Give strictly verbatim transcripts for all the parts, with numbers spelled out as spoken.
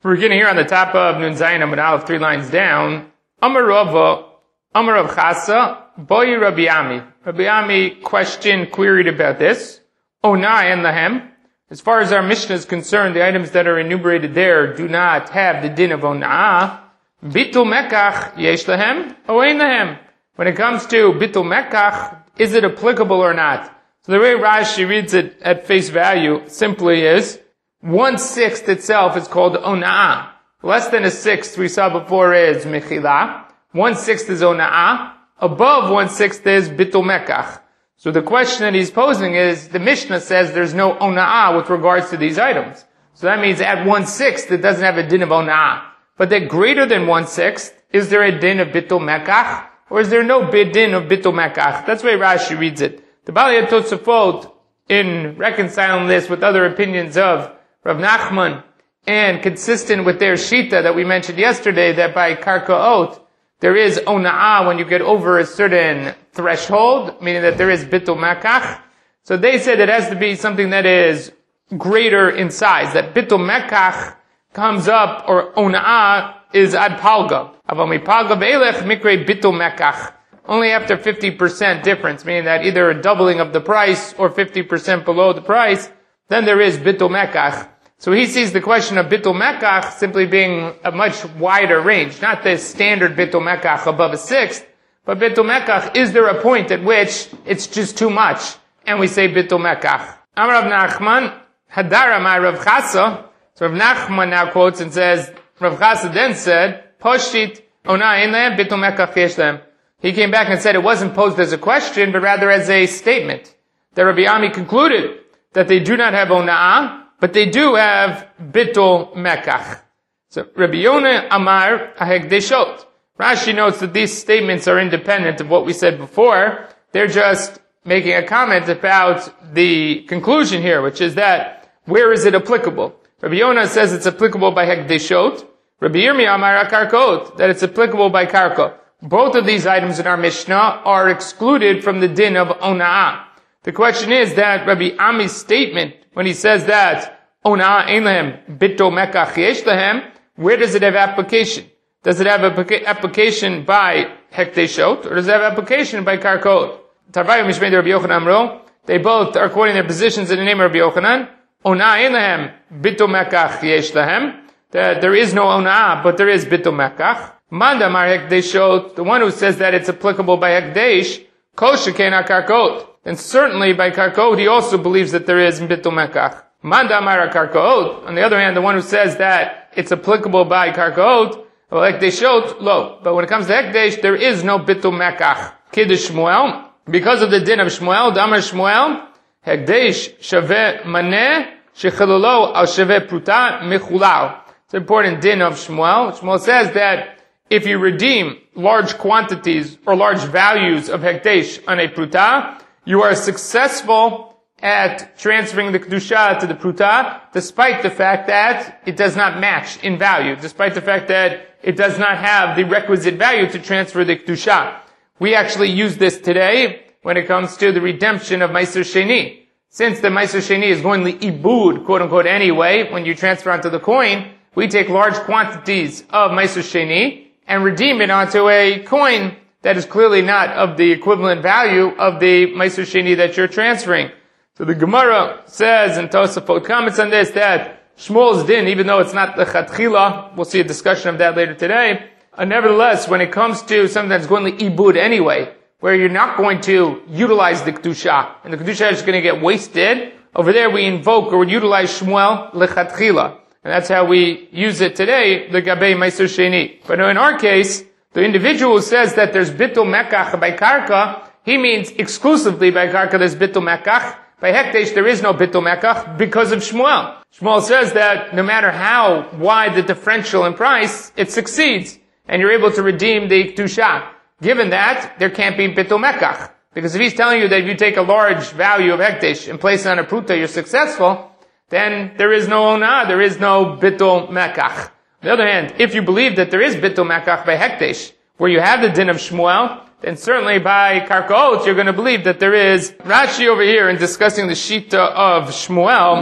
We're beginning here on the top of Nun Zayin Amud Aleph, three lines down. Amar Rava, Amar Rav Chasa, Boi Rabbi Ami. Rabbi Ami questioned, queried about this. Onai and Lahem. As far as our Mishnah is concerned, the items that are enumerated there do not have the din of Ona'ah. Bitul Mekach, Yesh Lahem, Oein Lahem. When it comes to Bitul Mekach, is it applicable or not? So the way Rashi reads it at face value simply is, one-sixth itself is called Ona'ah. Less than a sixth we saw before is Mechila. One-sixth is Ona'ah. Above one-sixth is Bitul Mekach. So the question that he's posing is, the Mishnah says there's no Ona'ah with regards to these items. So that means at one-sixth it doesn't have a din of Ona'ah. But that greater than one-sixth, is there a din of Bitul Mekach? Or is there no bid din of Bitul Mekach? That's the way Rashi reads it. The Balei Tosafot, in reconciling this with other opinions of Rav Nachman, and consistent with their shita that we mentioned yesterday, that by karkaot, there is ona'ah when you get over a certain threshold, meaning that there is bitul mekach. So they said it has to be something that is greater in size, that bitul mekach comes up, or ona'ah is ad palga. Aval mipalga be'elech mikre bitul mekach. Only after fifty percent difference, meaning that either a doubling of the price or fifty percent below the price, then there is bitul mekach. So he sees the question of bitul mekach simply being a much wider range, not the standard bitul mekach above a sixth, but bitul mekach, is there a point at which it's just too much, and we say bitul mekach. Amar Rav Nachman, Hadara my Rav Chasa. So Rav Nachman now quotes and says, Rav Chasa then said, Poshit ona'ah ein lehem bitul mekach yesh lehem. He came back and said it wasn't posed as a question, but rather as a statement. That Rabbi Ami concluded that they do not have ona'ah, but they do have bitul mekach. So Rabbi Yonah Amar ahekdeshot. Rashi notes that these statements are independent of what we said before. They're just making a comment about the conclusion here, which is that where is it applicable? Rabbi Yonah says it's applicable by hekdeshot. Rabbi Yirmiyah Amar karkot, that it's applicable by karka. Both of these items in our Mishnah are excluded from the din of ona'ah. The question is that Rabbi Ami's statement, when he says that ona'ah ein lehem bitul mekach yesh lehem, where does it have application? Does it have application by hekdeshot, or does it have application by karkot? Tarvayu mishmei Rabbi Yochanan amro, they both are quoting their positions in the name of Rabbi Yochanan. Ona'ah ein lehem bitul mekach yesh lehem, that there is no ona'ah, but there is bitul mekach. Manda mar hekdeshot, the one who says that it's applicable by hekdesh, kol shekena karkot. And certainly by karkot, he also believes that there is bitul mekach. Manda mar karkot, on the other hand, the one who says that it's applicable by karkot, well, hekdeshot, lo. But when it comes to hekdesh, there is no bitul mekach. Kiddush Shmuel, because of the din of Shmuel, damar Shmuel, hekdesh shaveh maneh, shechelolo al shaveh pruta mechulal. It's an important din of Shmuel. Shmuel says that if you redeem large quantities or large values of hekdesh on a pruta, you are successful at transferring the kedusha to the pruta, despite the fact that it does not match in value, despite the fact that it does not have the requisite value to transfer the kedusha. We actually use this today when it comes to the redemption of Meiser Sheni. Since the Meiser Sheni is going to ibud, quote unquote, anyway, when you transfer onto the coin, we take large quantities of Meiser Sheni and redeem it onto a coin that is clearly not of the equivalent value of the Meiser Sheni that you're transferring. So the Gemara says, and Tosafot comments on this, that Shmuel's din, even though it's not the Chatchila, we'll see a discussion of that later today, uh, nevertheless, when it comes to something that's going to ibud anyway, where you're not going to utilize the Kedusha, and the Kedusha is going to get wasted, over there we invoke or utilize Shmuel lechatchila. And that's how we use it today, the Gabei Meiser Sheni. But in our case, the individual who says that there's bitul mekach by karka, he means exclusively by karka there's bitul mekach. By hekdesh there is no bitul mekach because of Shmuel. Shmuel says that no matter how wide the differential in price, it succeeds, and you're able to redeem the kedusha. Given that, there can't be bitul mekach. Because if he's telling you that if you take a large value of hekdesh and place it on a pruta, you're successful, then there is no ona'ah, there is no bitul mekach. On the other hand, if you believe that there is bitul mekach by hekdesh, where you have the din of Shmuel, then certainly by karkaot, you're going to believe that there is. Rashi over here, in discussing the shita of Shmuel,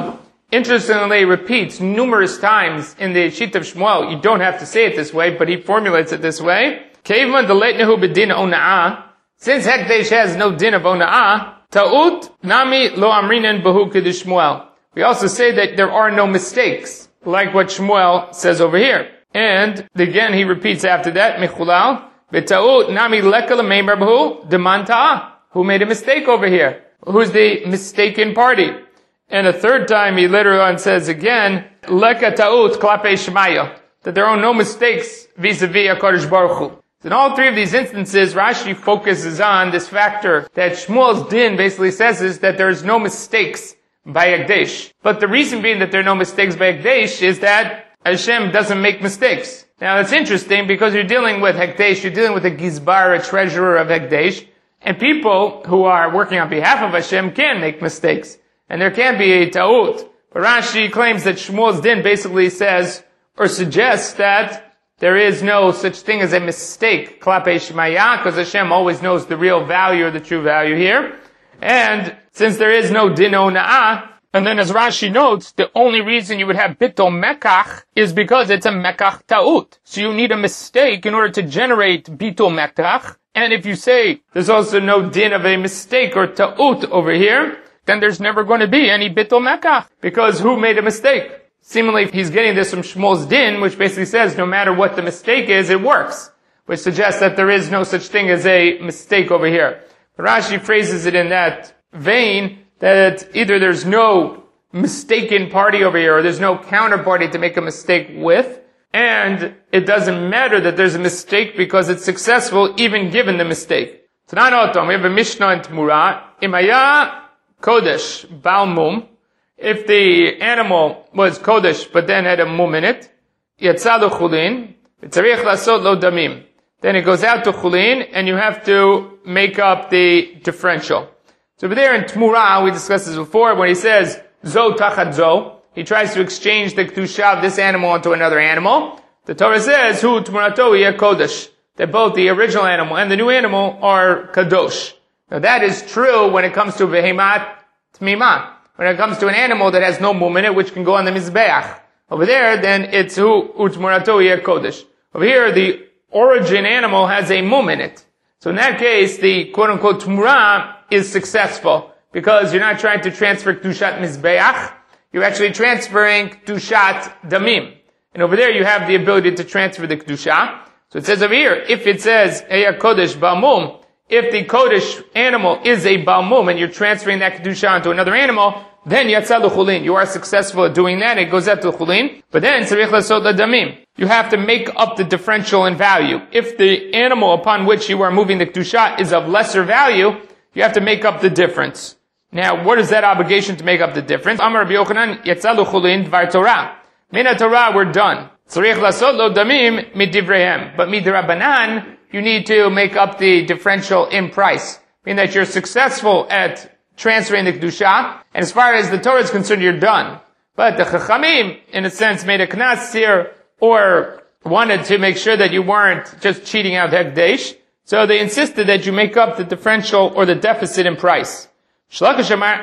interestingly repeats numerous times in the Shit of Shmuel. You don't have to say it this way, but he formulates it this way. Kevan deletnehu bedin ona'ah. Since Hekdesh has no din of ona'ah, ta'ut nami lo amrinen behu k'dish Shmuel. We also say that there are no mistakes, like what Shmuel says over here. And again, he repeats after that, Mechulal, B'ta'ut nami leka l'meimer behu deman ta'ah. Who made a mistake over here? Who's the mistaken party? And a third time, he later on says again, Leka ta'ut klape shmaya, that there are no mistakes vis-a-vis HaKadosh Baruch Hu. In all three of these instances, Rashi focuses on this factor that Shmuel's din basically says is that there is no mistakes by Hekdesh. But the reason being that there are no mistakes by Hekdesh is that Hashem doesn't make mistakes. Now that's interesting because you're dealing with Hekdesh, you're dealing with a Gizbar, a treasurer of Hekdesh, and people who are working on behalf of Hashem can make mistakes. And there can be a ta'ut. But Rashi claims that Shmuel's din basically says, or suggests that there is no such thing as a mistake, klape shmaya, because Hashem always knows the real value or the true value here. And since there is no din ona'ah, and then as Rashi notes, the only reason you would have bittul mekach is because it's a mekach ta'ut. So you need a mistake in order to generate bittul mekach. And if you say there's also no din of a mistake or ta'ut over here, then there's never going to be any bittul mekach. Because who made a mistake? Seemingly he's getting this from Shmuel's din, which basically says no matter what the mistake is, it works. Which suggests that there is no such thing as a mistake over here. But Rashi phrases it in that vein that either there's no mistaken party over here, or there's no counterparty to make a mistake with, and it doesn't matter that there's a mistake because it's successful even given the mistake. So now we have a Mishnah in Tmura. Imaya Kodesh Baal Mum. If the animal was Kodesh but then had a mum in it, Yatsa lo chulin, v'tzarich lasot lo damim. Then it goes out to chulin, and you have to make up the differential. So over there in Tmura, we discussed this before, when he says, Zo tachat zo, he tries to exchange the kedusha of this animal into another animal. The Torah says, Hu tmurato yeh kodesh, that both the original animal and the new animal are kadosh. Now that is true when it comes to behemat tmima. When it comes to an animal that has no mum in it, which can go on the mizbeach. Over there, then it's hu utmurato yeh kodesh. Over here, the origin animal has a mum in it. So in that case, the quote-unquote tmura is successful, because you're not trying to transfer kedushat mizbeach, you're actually transferring kedushat damim. And over there, you have the ability to transfer the kedusha. So it says over here, if it says eya kodesh ba'mum, if the kodesh animal is a ba'mum, and you're transferring that kedusha into another animal, then yatsa l'chulin. You are successful at doing that. It goes out to l'chulin. But then tzarich lasot l'damim. You have to make up the differential in value. If the animal upon which you are moving the kedusha is of lesser value, you have to make up the difference. Now, what is that obligation to make up the difference? Amar Rabbi Yochanan yatsa l'chulin dvar Torah. Mina Torah, we're done. Tzarich lasot lo damim midivrehem. But midrabanan, you need to make up the differential in price. Meaning that you're successful at transferring the kedusha, and as far as the Torah is concerned, you're done. But the Chachamim, in a sense, made a knas here, or wanted to make sure that you weren't just cheating out Hekdesh, so they insisted that you make up the differential or the deficit in price. Not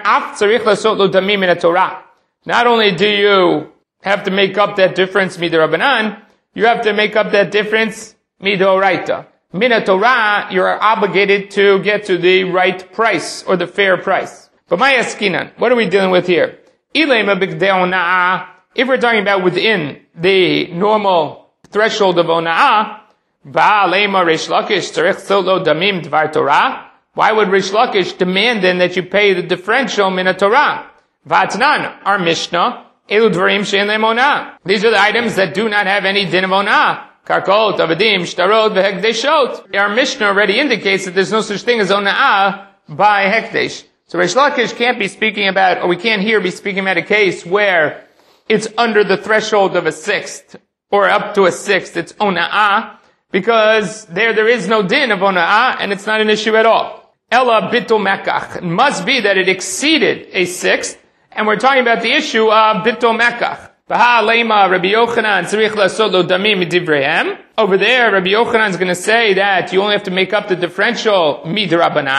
only do you have to make up that difference midirabanan, you have to make up that difference midoraita. Mina Torah, you are obligated to get to the right price, or the fair price. But my askinan, what are we dealing with here? If we're talking about within the normal threshold of ona'ah, why would Rish Lakish demand then that you pay the differential mina Torah? Vatnan, our Mishnah, elu dvarim she'en lehem ona'ah. These are the items that do not have any din of ona'ah. Karkot, avadim, shtarot, v'hekdeshot. Our Mishnah already indicates that there's no such thing as ona'ah by hekdesh. So Rish Lakish can't be speaking about, or we can't here be speaking about a case where it's under the threshold of a sixth, or up to a sixth, it's ona'ah, because there, there is no din of ona'ah, and it's not an issue at all. Ella bittul mekach. It must be that it exceeded a sixth, and we're talking about the issue of bittul mekach. Over there, Rabbi Yochanan is going to say that you only have to make up the differential midrabanan.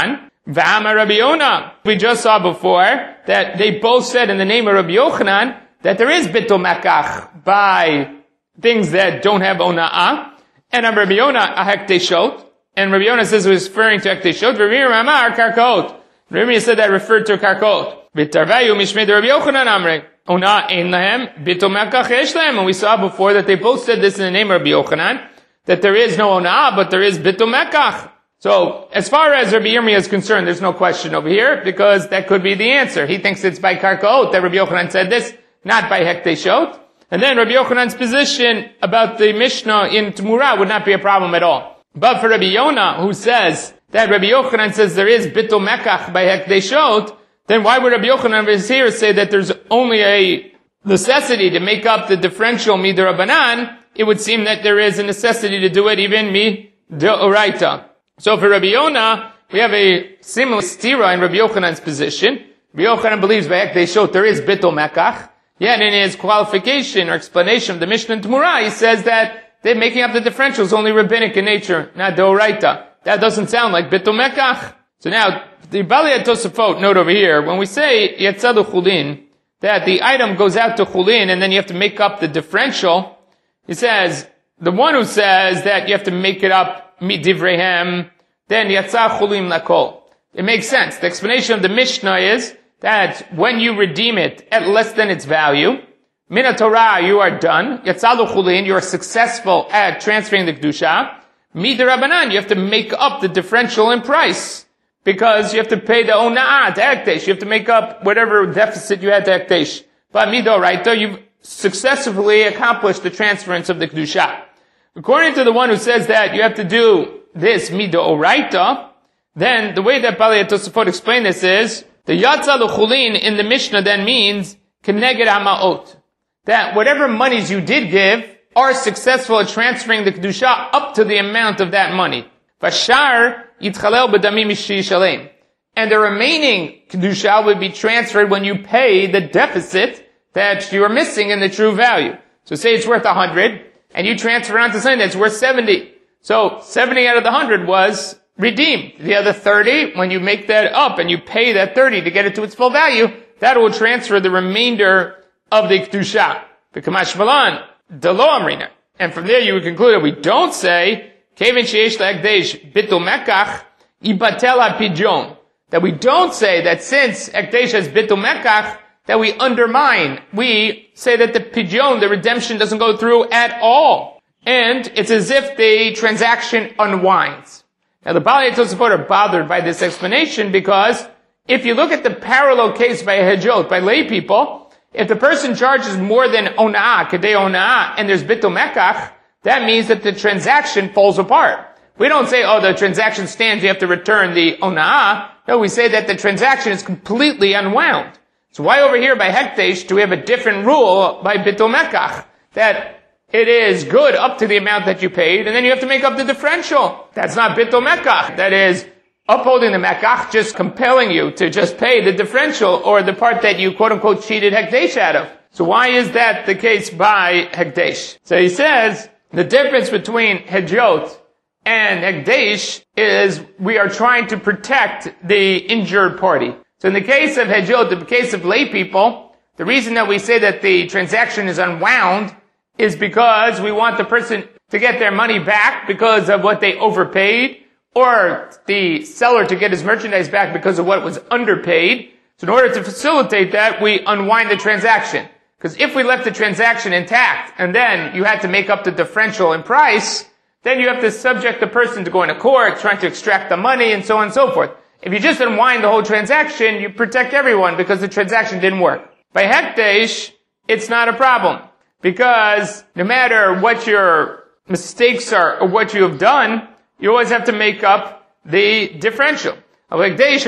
V'amar Rabbi Yonah. We just saw before that they both said in the name of Rabbi Yochanan that there is bitul mekach by things that don't have ona'ah. And on Rabbi Yonah, a hekteshot. And Rabbi Yonah says it was referring to hekteshot. Rabbi Meir Amar karkaot. Rabbi Meir said that referred to karkaot. V'tarvayu mishmei Rabbi Yochanan amrei. Ona ein lahem, bitul mekach yesh lahem. And we saw before that they both said this in the name of Rabbi Yochanan, that there is no ona'ah, but there is bitul mekach. So, as far as Rabbi Yirmiyah is concerned, there's no question over here, because that could be the answer. He thinks it's by karkaot that Rabbi Yochanan said this, not by hekteshot. And then Rabbi Yochanan's position about the Mishnah in Tmura would not be a problem at all. But for Rabbi Yonah, who says that Rabbi Yochanan says there is bitul mekach by hekteshot, then why would Rabbi Yochanan here say that there's only a necessity to make up the differential mid'Rabbanan? It would seem that there is a necessity to do it even mid'Oraita. So for Rabbi Yonah, we have a similar stira in Rabbi Yochanan's position. Rabbi Yochanan believes by hekteshot there is bitul mekach. Yet in his qualification or explanation of the Mishnah in Tmura, he says that they're making up the differential is only rabbinic in nature, not deoraita. That doesn't sound like bitul mekach. So now, the Balei Tosafot note over here, when we say yatzadu chulin, that the item goes out to chulin and then you have to make up the differential, he says, the one who says that you have to make it up midivrehem, then yatzah chulin lakol. It makes sense. The explanation of the Mishnah is that when you redeem it at less than its value, Min Torah, you are done. Yatzalu chulin, you are successful at transferring the kedusha. Mid'Rabbanan, you have to make up the differential in price, because you have to pay the ona'ah to hekdesh. You have to make up whatever deficit you had to hekdesh. But mid'Oraita, you've successfully accomplished the transference of the kedusha. According to the one who says that you have to do this mid'Oraita, then the way that Balei Tosafot explained this is, the Yatzalu chulin in the Mishnah then means keneged hamaot, that whatever monies you did give are successful at transferring the kedusha up to the amount of that money. Vashar yitchalel b'damim shalem, and the remaining kedusha would be transferred when you pay the deficit that you are missing in the true value. So say it's worth a hundred, and you transfer it onto something that's worth seventy. So seventy out of the hundred was redeemed. The other thirty, when you make that up and you pay that thirty to get it to its full value, that will transfer the remainder of the kedusha. The kamash malan, the lo amrina. And from there you would conclude that we don't say, kevin sheyesh la'ekdesh bitul mekach, ibatel ha'pidyon. That we don't say that since ekdesh has bitul mekach, that we undermine. We say that the pidyon, the redemption, doesn't go through at all. And it's as if the transaction unwinds. Now the Balei Tosafot are bothered by this explanation because if you look at the parallel case by hejot, by lay people, if the person charges more than ona'ah, kedei ona'ah, and there's bitul mekach, that means that the transaction falls apart. We don't say, oh, the transaction stands, you have to return the ona'ah. No, we say that the transaction is completely unwound. So why over here by hekdesh do we have a different rule by bitul mekach? That it is good up to the amount that you paid, and then you have to make up the differential. That's not bitul mekach. That is upholding the mekach, just compelling you to just pay the differential, or the part that you quote-unquote cheated hekdesh out of. So why is that the case by hekdesh? So he says, the difference between hejot and hekdesh is we are trying to protect the injured party. So in the case of hejot, in the case of lay people, the reason that we say that the transaction is unwound is because we want the person to get their money back because of what they overpaid, or the seller to get his merchandise back because of what was underpaid. So in order to facilitate that, we unwind the transaction. Because if we left the transaction intact, and then you had to make up the differential in price, then you have to subject the person to going to court, trying to extract the money, and so on and so forth. If you just unwind the whole transaction, you protect everyone because the transaction didn't work. By hekdesh, it's not a problem. Because no matter what your mistakes are or what you have done, you always have to make up the differential. Hekdesh,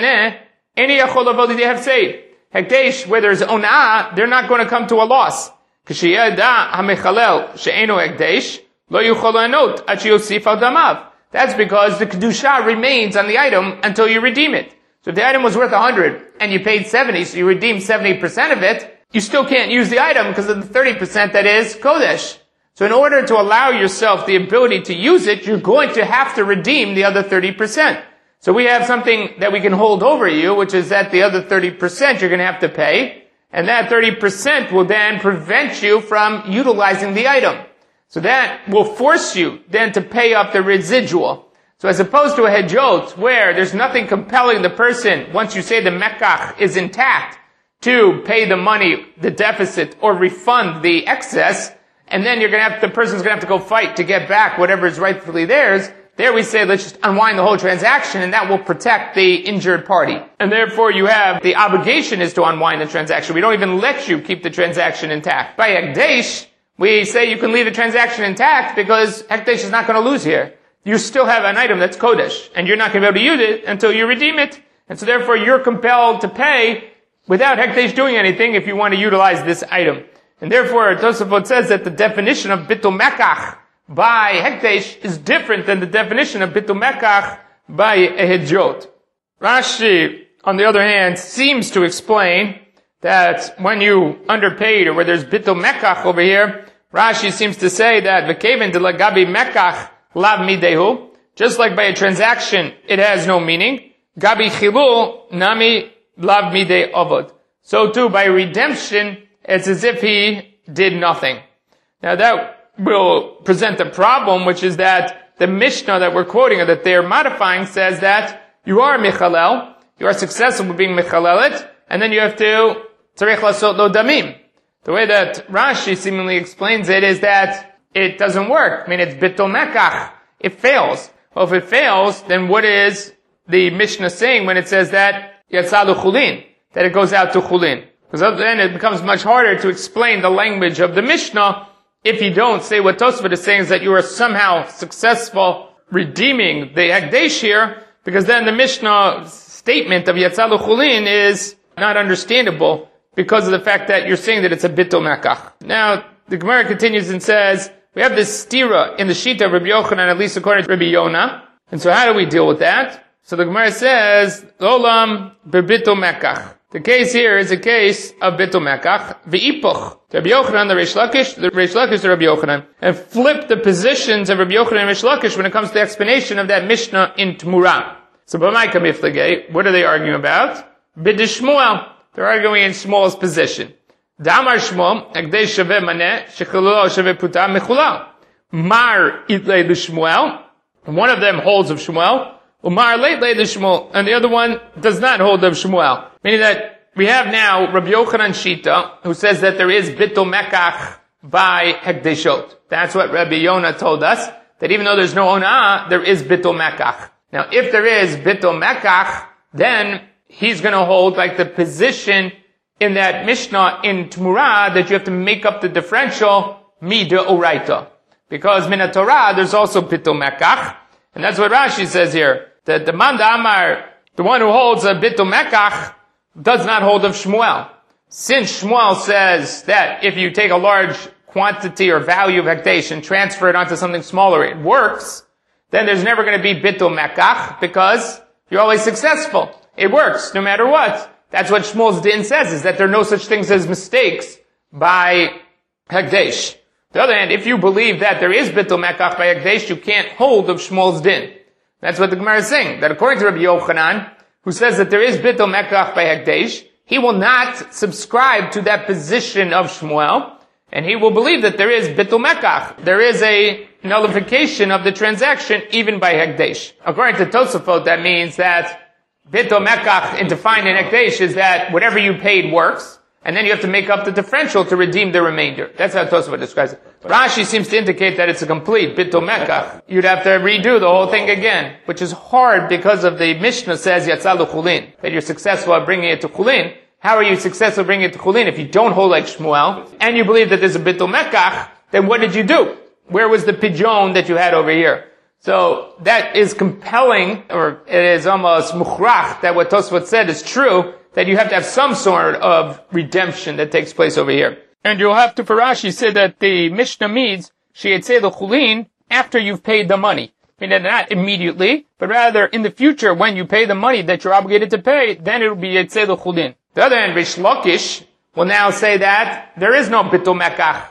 where there's ona'ah, they're not going to come to a loss. That's because the kedusha remains on the item until you redeem it. So if the item was worth one hundred and you paid seventy, so you redeemed seventy percent of it, you still can't use the item because of the thirty percent that is kodesh. So in order to allow yourself the ability to use it, you're going to have to redeem the other thirty percent. So we have something that we can hold over you, which is that the other thirty percent you're going to have to pay, and that thirty percent will then prevent you from utilizing the item. So that will force you then to pay up the residual. So as opposed to a hedjot, where there's nothing compelling the person, once you say the mekach is intact, to pay the money, the deficit, or refund the excess, and then you're going to have, the person's going to have to go fight to get back whatever is rightfully theirs. There we say, let's just unwind the whole transaction, and that will protect the injured party. And therefore you have, the obligation is to unwind the transaction. We don't even let you keep the transaction intact. By Hekdesh, we say you can leave the transaction intact because Hekdesh is not going to lose here. You still have an item that's Kodesh, and you're not going to be able to use it until you redeem it. And so therefore you're compelled to pay without Hekdesh doing anything if you want to utilize this item. And therefore Tosafot says that the definition of Bitul Mekach by Hekdesh is different than the definition of Bitul Mekach by a Hedjot. Rashi, on the other hand, seems to explain that when you underpaid or where there's Bitul Mekach over here, Rashi seems to say that V'keven de lagabi Mekach lav midehu, just like by a transaction it has no meaning, Gabi Chilul nami lav midei avod. So too by redemption, it's as if he did nothing. Now that will present a problem, which is that the Mishnah that we're quoting, or that they're modifying, says that you are Michalel, you are successful with being Michalelet, and then you have to Tzarech Lasot Lo Damim. The way that Rashi seemingly explains it is that it doesn't work. I mean, it's Bitul Mekach. It fails. Well, if it fails, then what is the Mishnah saying when it says that Yatsa L'Chulin, that it goes out to Chulin? Because then it becomes much harder to explain the language of the Mishnah if you don't say what Tosfot is saying is that you are somehow successful redeeming the Hekdesh here, because then the Mishnah statement of Yatsa L'Chulin is not understandable because of the fact that you're saying that it's a Bitul Mekach. Now, the Gemara continues and says, we have this stira in the Shita of Rabbi Yochanan, at least according to Rabbi Yonah. And so how do we deal with that? So the Gemara says, Olam bebitul Mekach. The case here is a case of Bitul Mekach, v'ipuch. Rabbi Yochanan, the Reish Lakish, the Reish Lakish, the Rabbi Yochanan, and flip the positions of Rabbi Yochanan and Reish Lakish when it comes to the explanation of that Mishnah in Tmura. So, b'mai kamiflagei, what are they arguing about? B'dishmuel. They're arguing in Shmuel's position. Damar Shmuel, Hekdesh shaveh maneh, shechilulo shaveh puta mechula. Mar itlei l'Shmuel. One of them holds of Shmuel. Umar leitlei l'Shmuel. And the other one does not hold of Shmuel. Meaning that we have now Rabbi Yochanan Shita, who says that there is Bitul Mekach by Hekdeshot. That's what Rabbi Yonah told us, that even though there's no Ona'ah, there is Bitul Mekach. Now, if there is Bitul Mekach, then he's going to hold like the position in that Mishnah in Tmura that you have to make up the differential Mida Oraita. Because Min Torah, there's also Bitul Mekach. And that's what Rashi says here, that the Manda Amar, the one who holds a Bitul Mekach, does not hold of Shmuel. Since Shmuel says that if you take a large quantity or value of Hekdesh and transfer it onto something smaller, it works, then there's never going to be Bitul Mekach because you're always successful. It works no matter what. That's what Shmuel's din says, is that there are no such things as mistakes by Hekdesh. On the other hand, if you believe that there is Bitul Mekach by Hekdesh, you can't hold of Shmuel's din. That's what the Gemara is saying, that according to Rabbi Yochanan, who says that there is Bitul Mekach by Hekdesh, he will not subscribe to that position of Shmuel, and he will believe that there is Bitul Mekach. There is a nullification of the transaction even by Hekdesh. According to Tosafot, that means that Bitul Mekach, in defined in Hekdesh, is that whatever you paid works, and then you have to make up the differential to redeem the remainder. That's how Tosafot describes it. Rashi seems to indicate that it's a complete Bitul Mekach. You'd have to redo the whole thing again, which is hard because of the Mishnah says Yatsa L'Chulin, that you're successful at bringing it to Chulin. How are you successful at bringing it to Chulin if you don't hold like Shmuel, and you believe that there's a Bitul Mekach, then what did you do? Where was the pigeon that you had over here? So that is compelling, or it is almost mukhrach, that what Tosfot said is true, that you have to have some sort of redemption that takes place over here. And you'll have to, for Rashi, say that the Mishnah means sheyetzeh l'chulin after you've paid the money. I mean, not immediately, but rather in the future when you pay the money that you're obligated to pay, then it will be yetzeh l'chulin. The other hand, Reish Lakish will now say that there is no Bitul Mekach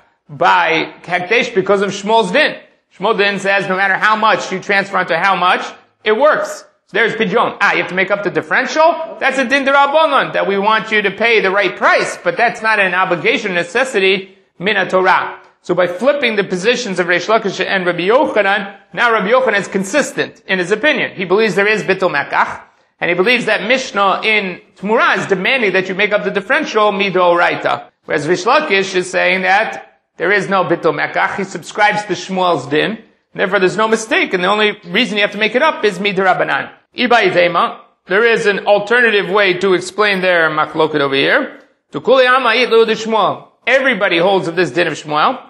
by Hekdesh because of Shmuel's din. Shmuel's din says no matter how much you transfer onto how much, it works. So there's pidyon. Ah, you have to make up the differential? That's a din d'Rabbanan, that we want you to pay the right price, but that's not an obligation, necessity, min Torah. So by flipping the positions of Reish Lakish and Rabbi Yochanan, now Rabbi Yochanan is consistent in his opinion. He believes there is bitul mekach, and he believes that Mishnah in Tmurah is demanding that you make up the differential midoraita. Whereas Reish Lakish is saying that there is no bitul mekach. He subscribes to Shmuel's din. Therefore, there's no mistake, and the only reason you have to make it up is midrabanan. Ibai Zema. There is an alternative way to explain their machloket over here. To kuli amayit lu de Shmuel. Everybody holds of this din of Shmuel.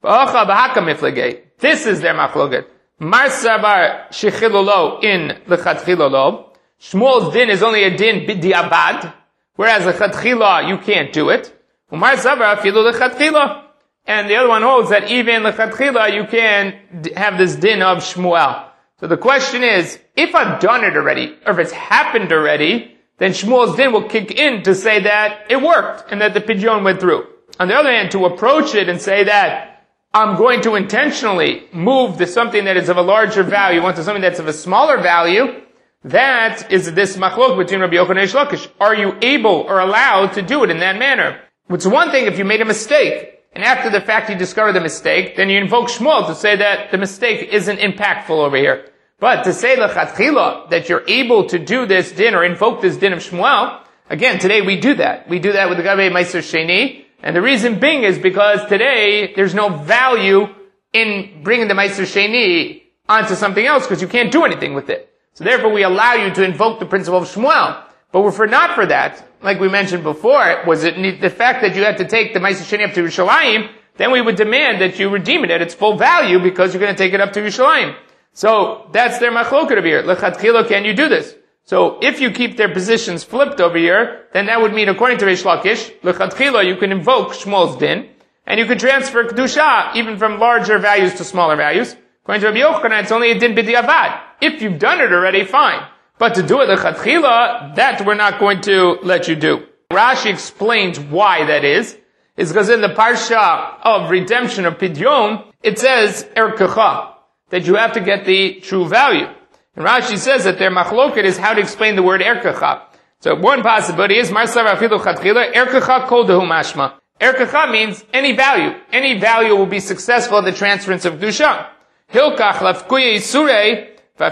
This is their machloket. Mar sabar shechilolo in lechatchilolo. Shmuel's din is only a din b'diabad, whereas lechatchila you can't do it. Umar sabar afilu lechatchila. And the other one holds that even lechatchila you can have this din of Shmuel. So the question is, if I've done it already, or if it's happened already, then Shmuel's din will kick in to say that it worked, and that the pidyon went through. On the other hand, to approach it and say that I'm going to intentionally move to something that is of a larger value onto something that's of a smaller value, that is this machlok between Rabbi Yochanan and Reish Lakish. Are you able or allowed to do it in that manner? It's one thing if you made a mistake, and after the fact you discover the mistake, then you invoke Shmuel to say that the mistake isn't impactful over here. But to say lechatchila, that you're able to do this din or invoke this din of Shmuel, again, today we do that. We do that with the Gabei Meiser Sheni, and the reason being is because today there's no value in bringing the Meiser Sheni onto something else because you can't do anything with it. So therefore we allow you to invoke the principle of Shmuel. But if we're not for that, like we mentioned before, was it the fact that you had to take the Meiser Sheni up to Yerushalayim, then we would demand that you redeem it at its full value because you're going to take it up to Yerushalayim. So that's their machloket over here. Lechatchila, can you do this? So if you keep their positions flipped over here, then that would mean, according to Reish Lakish, lechatchila, you can invoke Shmuel's din, and you can transfer kedusha even from larger values to smaller values. According to Rabbi Yochanan, it's only a din b'diavad. If you've done it already, fine. But to do it lechatchila, that we're not going to let you do. Rashi explains why that is. It's because in the parsha of redemption of Pidyon, it says erkecha, that you have to get the true value. And Rashi says that their machloket is how to explain the word erkecha. So one possibility is marsav afilu chatchila erkecha kol dehu mashma. Erkecha means any value. Any value will be successful at the transference of kedusha. Hilkach lafkuye isurei. In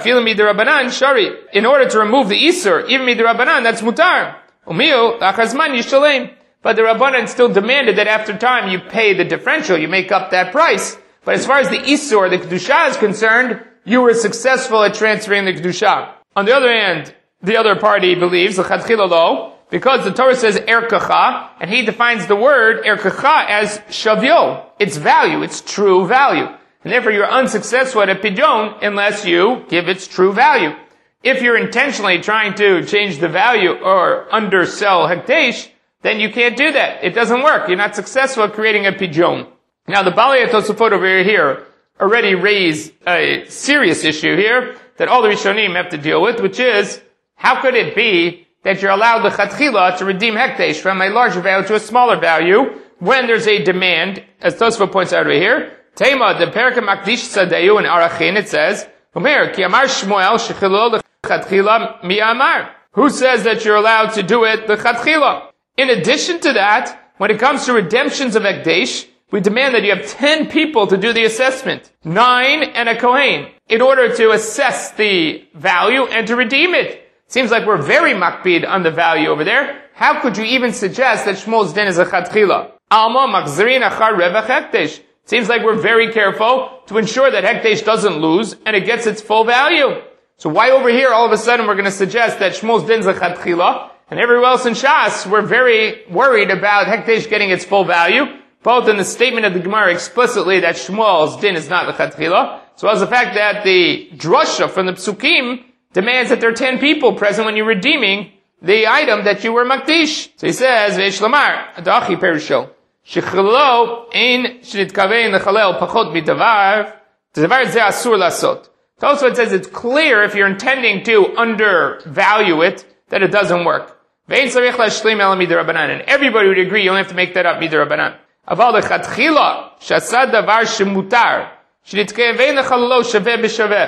order to remove the Isur, even Midrabanan, that's mutar. Umiu, lachazman yishalem. But the Rabbanan still demanded that after time you pay the differential, you make up that price. But as far as the Isur, the Kedusha is concerned, you were successful at transferring the Kedusha. On the other hand, the other party believes, l'chadchila lo, because the Torah says erkecha, and he defines the word erkecha as shavyo. Its value, its true value. And therefore you're unsuccessful at a pidyon unless you give its true value. If you're intentionally trying to change the value or undersell hekdesh, then you can't do that. It doesn't work. You're not successful at creating a pidyon. Now the Balei Tosafot over here already raised a serious issue here that all the Rishonim have to deal with, which is, how could it be that you're allowed the chatchila to redeem hekdesh from a larger value to a smaller value when there's a demand, as Tosafot points out over here? Tema, the Perek Makdish Sadeyu in Arachin, it says, Umer, ki amar Shmuel, shechilo lechatchila mi amar. Who says that you're allowed to do it lechatchila? In addition to that, when it comes to redemptions of Ekdesh, we demand that you have ten people to do the assessment. Nine and a Kohen, in order to assess the value and to redeem it. Seems like we're very makbid on the value over there. How could you even suggest that Shmuel's din is a chatchila? Alma machzirin achar revach Ekdesh. Seems like we're very careful to ensure that hekdesh doesn't lose and it gets its full value. So why over here all of a sudden we're going to suggest that Shmuel's din is a chatchila, and everywhere else in Shas we're very worried about hekdesh getting its full value, both in the statement of the Gemara explicitly that Shmuel's din is not the chatchila, so as the fact that the drasha from the Psukim demands that there are ten people present when you're redeeming the item that you were makdish. So he says, Veish Lamar, Adachi Perisho. Shechilo ein shnitkavein lechalel pachot midavar, davar ze asur lasot. Also it says it's clear if you're intending to undervalue it, that it doesn't work. Vein tzarich lashlim el midirabanan. And everybody would agree you only have to make that up midirabanan. Aval lechatchila, shasad davar shemutar, shnitkavein lechalelo shaveh b'shaveh.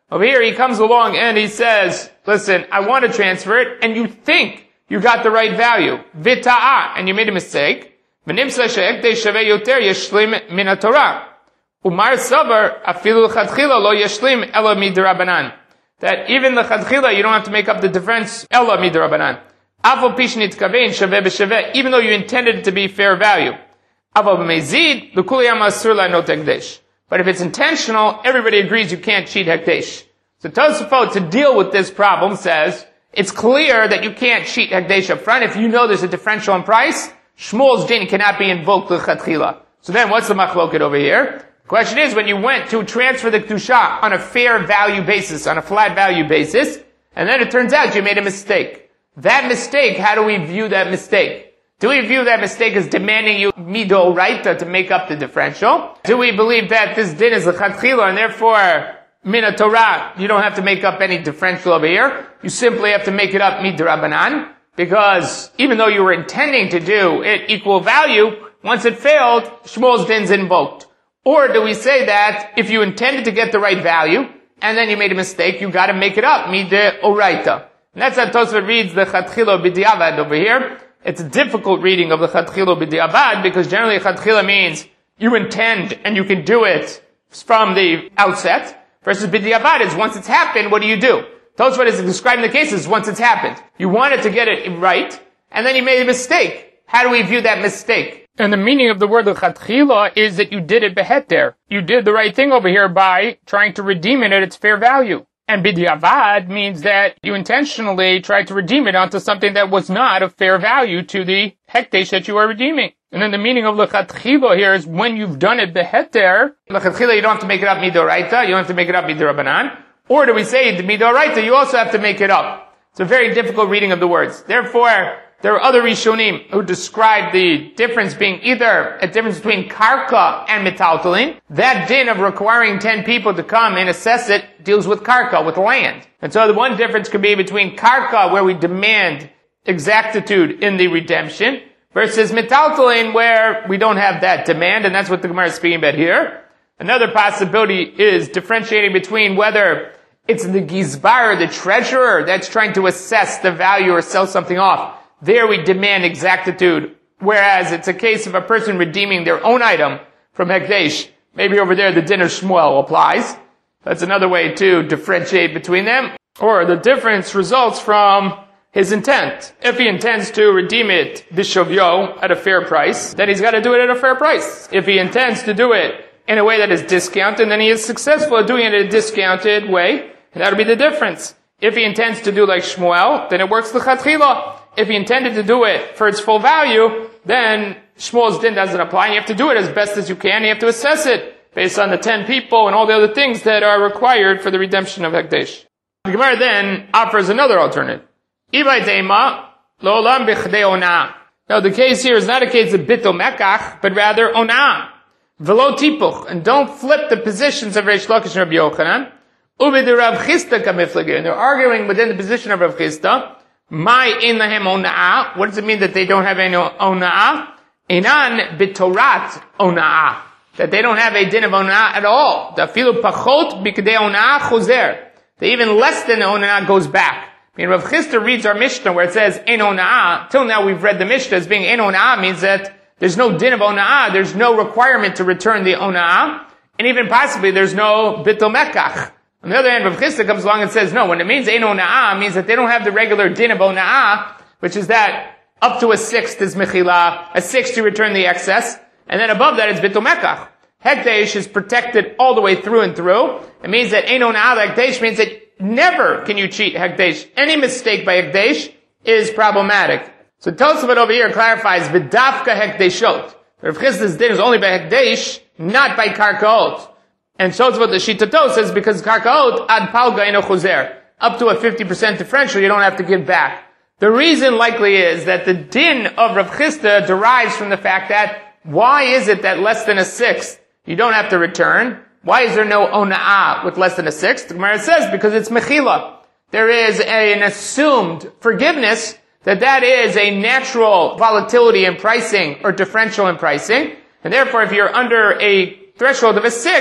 Over here, he comes along and he says, listen, I want to transfer it, and you think you got the right value. Vita'a, and you made a mistake. V'nimsa she'ekdesh shaveh yoter yeshlim min haTorah. Umar savar afilu l'chadchila lo yeshlim ela midrabanan. That even the chadchila, you don't have to make up the difference ela midrabanan. Aval pish nitkavein shaveh b'shaveh, even though you intended it to be fair value. Aval b'mezid l'kuli yam asur la'not hekdesh. But if it's intentional, everybody agrees you can't cheat hekdesh. So Tosafot, to deal with this problem, says it's clear that you can't cheat hekdesh up front if you know there's a differential in price. Shmuel's din cannot be invoked l'chadchila. So then, what's the machloket over here? The question is, when you went to transfer the kedusha on a fair value basis, on a flat value basis, and then it turns out you made a mistake. That mistake, how do we view that mistake? Do we view that mistake as demanding you midoraita to make up the differential? Do we believe that this din is l'chadchila and therefore min haTorah, you don't have to make up any differential over here? You simply have to make it up midrabanan, because even though you were intending to do it equal value, once it failed, Shmuel's din's invoked. Or do we say that if you intended to get the right value and then you made a mistake, you got to make it up midoraita? And that's how Tosfot reads the Chatchilo B'diavad over here. It's a difficult reading of the Chatchilo B'diavad because generally Chatchila means you intend and you can do it from the outset. Versus B'diavad is once it's happened, what do you do? Tosfot is describing the cases once it's happened. You wanted to get it right, and then you made a mistake. How do we view that mistake? And the meaning of the word Chatchila is that you did it beheter. You did the right thing over here by trying to redeem it at its fair value. And B'diavad means that you intentionally tried to redeem it onto something that was not of fair value to the hekdesh that you are redeeming. And then the meaning of l'chatchila here is when you've done it beheter, l'chatchila you don't have to make it up midoraita, you don't have to make it up midorabanan. Or do we say the midoraita, you also have to make it up. It's a very difficult reading of the words. Therefore, there are other Rishonim who describe the difference being either a difference between karka and metaltalin. That din of requiring ten people to come and assess it deals with karka, with land. And so the one difference could be between karka, where we demand exactitude in the redemption, versus metaltalin, where we don't have that demand, and that's what the Gemara is speaking about here. Another possibility is differentiating between whether it's the gizbar, the treasurer, that's trying to assess the value or sell something off. There we demand exactitude, whereas it's a case of a person redeeming their own item from Hekdesh. Maybe over there the din of Shmuel applies. That's another way to differentiate between them. Or the difference results from his intent. If he intends to redeem it bishovyo at a fair price, then he's got to do it at a fair price. If he intends to do it in a way that is discounted, then he is successful at doing it in a discounted way, and that'll be the difference. If he intends to do like Shmuel, then it works l'chatchila. If he intended to do it for its full value, then Shmuel's din doesn't apply, and you have to do it as best as you can. You have to assess it based on the ten people and all the other things that are required for the redemption of Hekdesh. The Gemara then offers another alternative. Ibay deima lo'olam b'chdei onah. Now the case here is not a case of bittul mekach, but rather onah. V'lo tipuch. And don't flip the positions of Reish Lakish and Rabbi Yochanan. Ubid Rav Chisda kamiflage. And they're arguing within the position of Rav Chisda. My in lahem ona'ah. What does it mean that they don't have any ona'ah? Inan bitorat ona'ah. That they don't have a din of ona'ah at all. The filu pachot bikdei ona'ah chuzer. That even less than ona'ah goes back. I mean, Rav Chisda reads our Mishnah where it says ein ona'ah. Till now we've read the Mishnah as being ein ona'ah means that there's no din of ona'ah. There's no requirement to return the ona'ah. And even possibly there's no bitul mekach. On the other hand, Rav Chisda comes along and says, no, when it means ein ona'ah, it means that they don't have the regular din of ona'ah, which is that up to a sixth is mechila, a sixth you return the excess, and then above that it's bitul mekach. Hekdesh is protected all the way through and through. It means that ein ona'ah, Hekdesh means that never can you cheat Hekdesh. Any mistake by Hekdesh is problematic. So Tosafot over here clarifies, v'dafka Hekdeshot. Rav Chisda's din is only by Hekdesh, not by karkaot. And so it's what the Shitato says, because karkaot ad palga eno chuzer. Up to a fifty percent differential, you don't have to give back. The reason likely is that the din of Rav Chisda derives from the fact that why is it that less than a sixth you don't have to return? Why is there no ona'ah with less than a sixth? The Gemara says because it's mechila. There is a, an assumed forgiveness that that is a natural volatility in pricing or differential in pricing. And therefore if you're under a threshold of a sixth,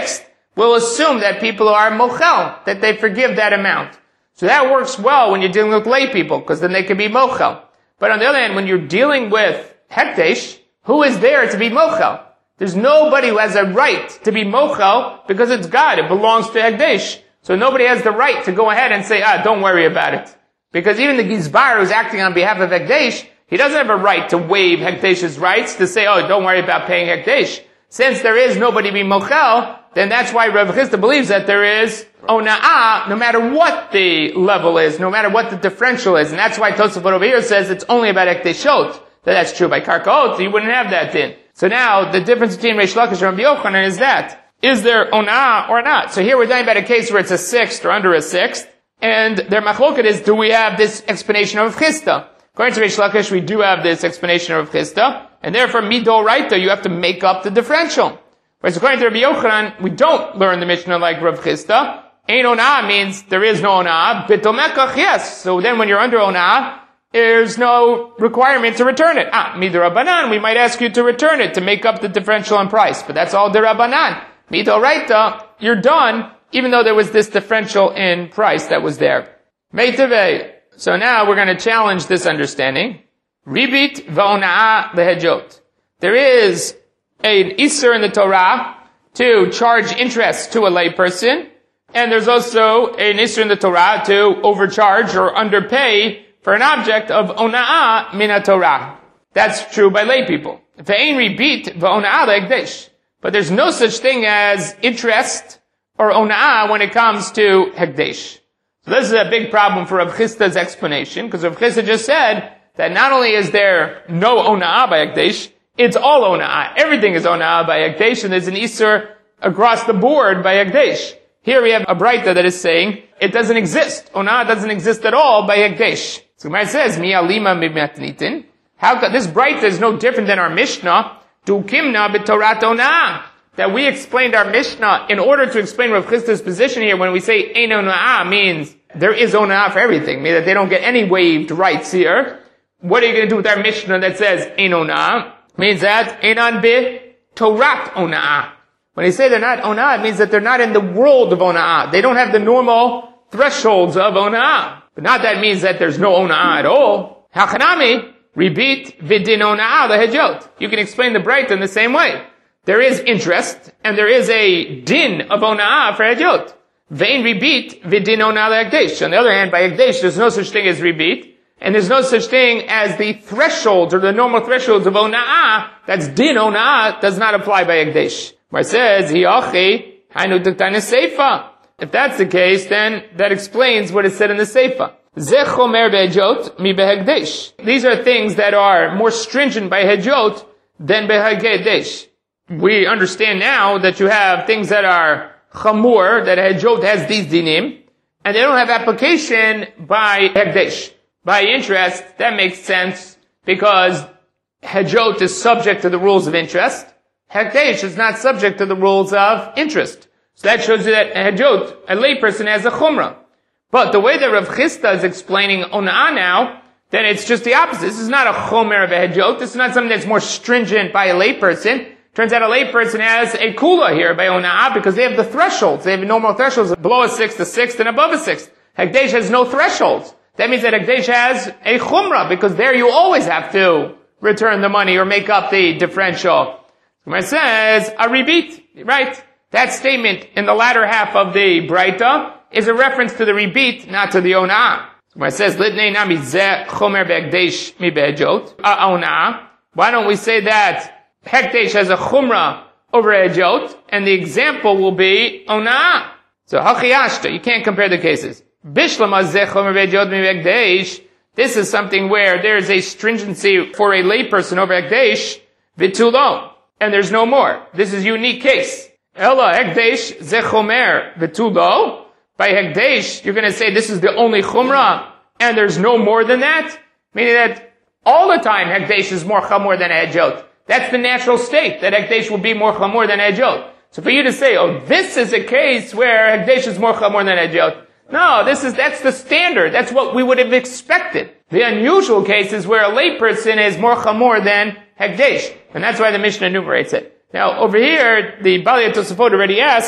we'll assume that people are mochel, that they forgive that amount. So that works well when you're dealing with lay people, because then they can be mochel. But on the other hand, when you're dealing with hekdesh, who is there to be mochel? There's nobody who has a right to be mochel because it's God. It belongs to hekdesh. So nobody has the right to go ahead and say, ah, don't worry about it. Because even the Gizbar who's acting on behalf of hekdesh, he doesn't have a right to waive hekdesh's rights to say, oh, don't worry about paying hekdesh. Since there is nobody be mochel, then that's why Rav Chisda believes that there is ona'ah, no matter what the level is, no matter what the differential is. And that's why Tosafot over here says it's only about hekdeshot. That that's true. By karkaot, you wouldn't have that then. So now, the difference between Reish Lakish and Rabbi Yochanan is that. Is there ona'ah or not? So here we're talking about a case where it's a sixth or under a sixth. And their machloket is, do we have this explanation of Chisda? According to Reish Lakish, we do have this explanation of Chisda. And therefore, midoraita, you have to make up the differential. Whereas according to Rabbi Yochanan, we don't learn the Mishnah like Rav Chisda. Ein ona'ah means there is no ona'ah. Bittul mekach, yes. So then when you're under ona'ah, there's no requirement to return it. Ah, midirabanan, we might ask you to return it to make up the differential in price. But that's all dirabanan. Midoraita, you're done, even though there was this differential in price that was there. Meitavei. So now we're going to challenge this understanding. Ribit va'ona'ah lehejot. There is an isur in the Torah to charge interest to a layperson, and there's also an isur in the Torah to overcharge or underpay for an object of ona'ah min Torah. That's true by lay people. Ve'ein ribit va'ona'ah le'hekdesh. But there's no such thing as interest or ona'ah when it comes to hekdesh. So this is a big problem for Rav Chisda's explanation, because Rav Chisda just said that not only is there no ona'ah by hekdesh, it's all ona'ah. Everything is ona'ah by hekdesh, and there's an isur across the board by hekdesh. Here we have a braita that is saying it doesn't exist. Ona'ah doesn't exist at all by hekdesh. So Gemara says, Mi alima mimatnitin. How could, this braita is no different than our Mishnah, Dukimna b'torat ona'ah. That we explained our Mishnah in order to explain Rav Chisda's position here when we say ein ona'ah means there is ona'ah for everything, meaning that they don't get any waived rights here. What are you going to do with our Mishnah that says ein ona'ah? Means that einan b'torat ona'ah. When they say they're not ona'ah, it means that they're not in the world of ona'ah. They don't have the normal thresholds of ona'ah. But not that means that there's no ona'ah at all. Hachanami, ribit vidin ona'ah lehejot. You can explain the braita in the same way. There is interest, and there is a din of ona'ah for hejot. Vein ribit vidin ona'ah lehekdesh. On the other hand, by hekdesh, there's no such thing as ribit, and there's no such thing as the thresholds or the normal thresholds of ona'ah. That's din ona'ah does not apply by hekdesh. Where it says, hiyachi hainu duktana seifa. If that's the case, then that explains what is said in the seifa. Zeh chomer behejot mi behekdesh. These are things that are more stringent by hejot than behekdesh. We understand now that you have things that are chamur, that hejot has these dinim, and they don't have application by hekdesh. By interest, that makes sense, because hejot is subject to the rules of interest. Hekdesh is not subject to the rules of interest. So that shows you that hejot, a layperson, has a chumrah. But the way that Rav Chisda is explaining ona'ah now, then it's just the opposite. This is not a chomer of a hejot. This is not something that's more stringent by a layperson. Turns out a layperson has a kula here by ona'ah because they have the thresholds. They have normal thresholds below a sixth, a sixth, and above a sixth. Hekdesh has no thresholds. That means that hekdesh has a chumrah because there you always have to return the money or make up the differential. It says a ribit, right? That statement in the latter half of the braita is a reference to the ribit, not to the ona'ah. When it says litnei nami zeh chomer be'hekdesh mi behejot ona'ah, why don't we say that hekdesh has a chumrah over hejot, and the example will be ona'ah? So hachiyashta, you can't compare the cases. Bishlama zeh chomer be'hejot mi behekdesh. This is something where there is a stringency for a layperson over hekdesh, v'tulo, and there's no more. This is a unique case. Ella hekdesh zeh chomer v'tulo. By hekdesh, you're going to say this is the only chumrah, and there's no more than that? Meaning that all the time hekdesh is more chamor than hejot. That's the natural state, that hekdesh will be more chamor than hejot. So for you to say, oh, this is a case where hekdesh is more chamor than hejot. No, this is, that's the standard. That's what we would have expected. The unusual case is where a layperson is more chamor than hekdesh. And that's why the Mishnah enumerates it. Now, over here, the Balei Tosafot already asked,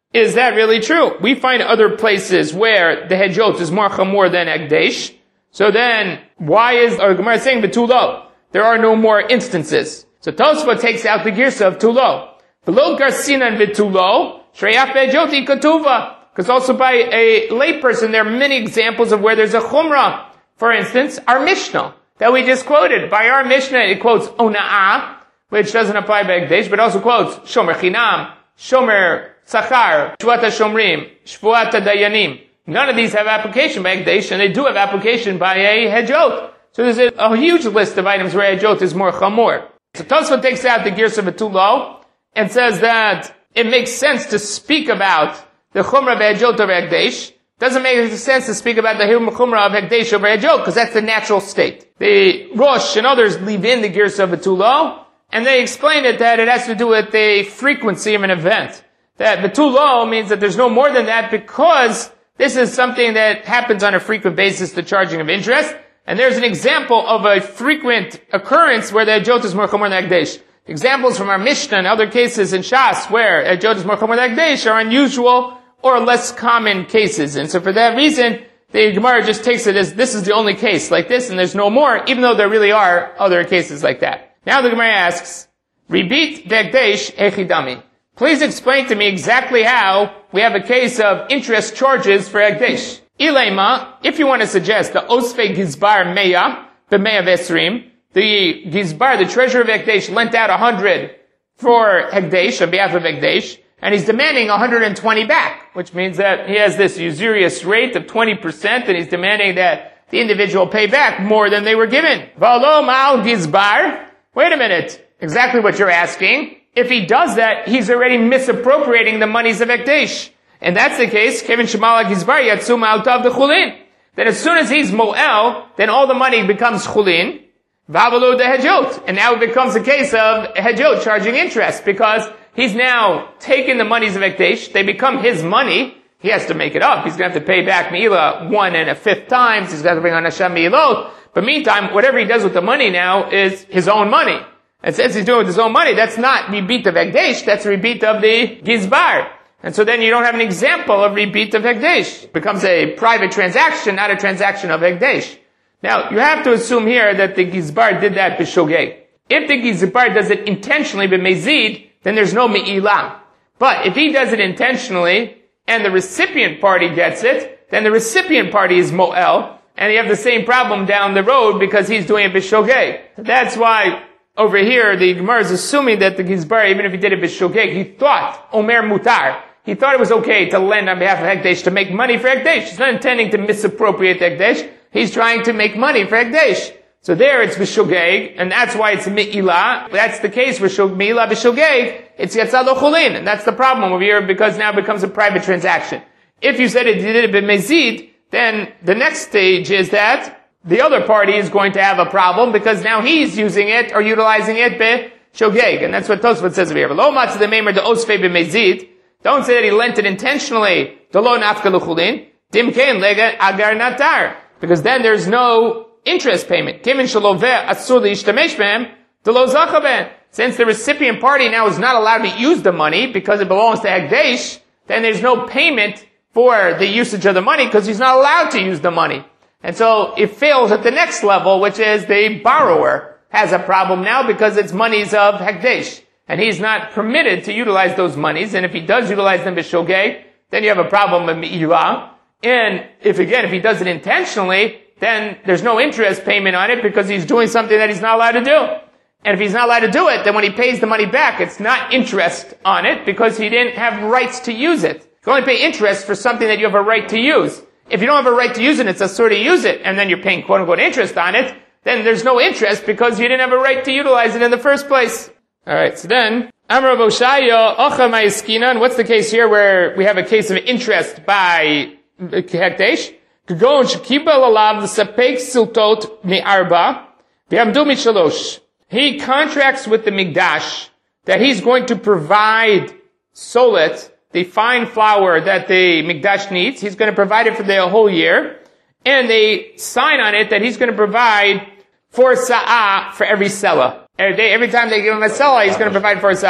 is that really true? We find other places where the hejot is more chamor than Hekdesh. So then, why is our Gemara saying betulo? There are no more instances. So Tosfot takes out the girsa of tulo. Below garsinan betulo, shreyaf hejoti katuva. Because also by a layperson, there are many examples of where there's a chumrah. For instance, our Mishnah that we just quoted. By our Mishnah, it quotes ona'ah, which doesn't apply by Hekdesh, but also quotes shomer chinam, shomer tzachar, shvuat shomrim, shvuat dayanim. None of these have application by Hekdesh, and they do have application by a hejot. So there's a, a huge list of items where hejot is more chamor. So Tosfot takes out the girsa betulo and says that it makes sense to speak about the chumrah of hejot over Hekdesh. Doesn't make sense to speak about the chumrah of Hekdesh over hejot, because that's the natural state. The Rosh and others leave in the girsa betulo, and they explain it that it has to do with the frequency of an event. That betulo means that there's no more than that, because this is something that happens on a frequent basis, the charging of interest. And there's an example of a frequent occurrence where the hejot is more chamor than Hekdesh. Examples from our Mishnah and other cases in Shas where hejot is more chamor than Hekdesh are unusual or less common cases. And so for that reason, the Gemara just takes it as this is the only case like this, and there's no more, even though there really are other cases like that. Now the Gemara asks, Ribit Hekdesh Echidami. Please explain to me exactly how we have a case of interest charges for Hekdesh. Ilema, if you want to suggest the Osfe Gizbar Meya, the Meya Vesrim, the Gizbar, the treasurer of Hekdesh, lent out a hundred for Hekdesh, on behalf of Hekdesh, and he's demanding one hundred twenty back, which means that he has this usurious rate of twenty percent, and he's demanding that the individual pay back more than they were given. Valo Ma'al Gizbar. Wait a minute. Exactly what you're asking. If he does that, he's already misappropriating the monies of Hekdesh. And that's the case, Kevin Shemala Gizbar Yatsu Ma'altav the Chulin. Then as soon as he's Mo'el, then all the money becomes Chulin, Vavalu the Hejot. And now it becomes a case of Hejot charging interest, because he's now taken the monies of Hekdesh, they become his money, he has to make it up. He's going to have to pay back Me'ilah one and a fifth times, he's got to bring on Hashem Me'ilot. But meantime, whatever he does with the money now is his own money. And since he's doing it with his own money, that's not Ribit of Hekdesh, that's Ribit of the Gizbar. And so then you don't have an example of Ribit of Hekdesh. It becomes a private transaction, not a transaction of Hekdesh. Now, you have to assume here that the Gizbar did that b'shogeg. If the Gizbar does it intentionally b'mezid, then there's no Me'ilah. But if he does it intentionally, and the recipient party gets it, then the recipient party is Mo'el, and you have the same problem down the road because he's doing it b'shogeg. That's why over here, the Gemara is assuming that the Gizbar, even if he did it b'shogeg, he thought, Omer Mutar, he thought it was okay to lend on behalf of Hekdesh, to make money for Hekdesh. He's not intending to misappropriate Hekdesh, he's trying to make money for Hekdesh. So there it's b'shogeg, and that's why it's Me'ilah. That's the case for Me'ilah b'shogeg, it's Yatzalo Chulin, and that's the problem over here, because now it becomes a private transaction. If you said it, you did it b'mezid, then the next stage is that the other party is going to have a problem because now he's using it or utilizing it b'shogeg. And that's what Tosfot says over here. Lo matzah the meimer de osfei b'mezid. Don't say that he lent it intentionally. Delo nafka l'chulin. Dim kein lega agar natar. Because then there's no interest payment. Kimin shaloveh asur li'ishtamesh behem. Delo zacha behem. Since the recipient party now is not allowed to use the money because it belongs to Hekdesh, then there's no payment for the usage of the money because he's not allowed to use the money. And so it fails at the next level, which is the borrower has a problem now because it's monies of Hekdesh. And he's not permitted to utilize those monies. And if he does utilize them b'shogeg, then you have a problem with Me'ilah. And if again, if he does it intentionally, then there's no interest payment on it because he's doing something that he's not allowed to do. And if he's not allowed to do it, then when he pays the money back, it's not interest on it because he didn't have rights to use it. You can only pay interest for something that you have a right to use. If you don't have a right to use it, it's a sort of use it, and then you're paying quote-unquote interest on it, then there's no interest because you didn't have a right to utilize it in the first place. Alright, so then, Amar Rav Oshaya, Ocha Ma'askinan, what's the case here where we have a case of interest by Hekdesh? Kagon Shekibel Alav L'Sapek Siltot Me'arba V'Amdu Mishalosh. He contracts with the Mikdash that he's going to provide solet, the fine flour that the Mikdash needs. He's going to provide it for the whole year. And they sign on it that he's going to provide four sa'ah for every selah. Every, day, every time they give him a selah, he's going to provide four sa'ah.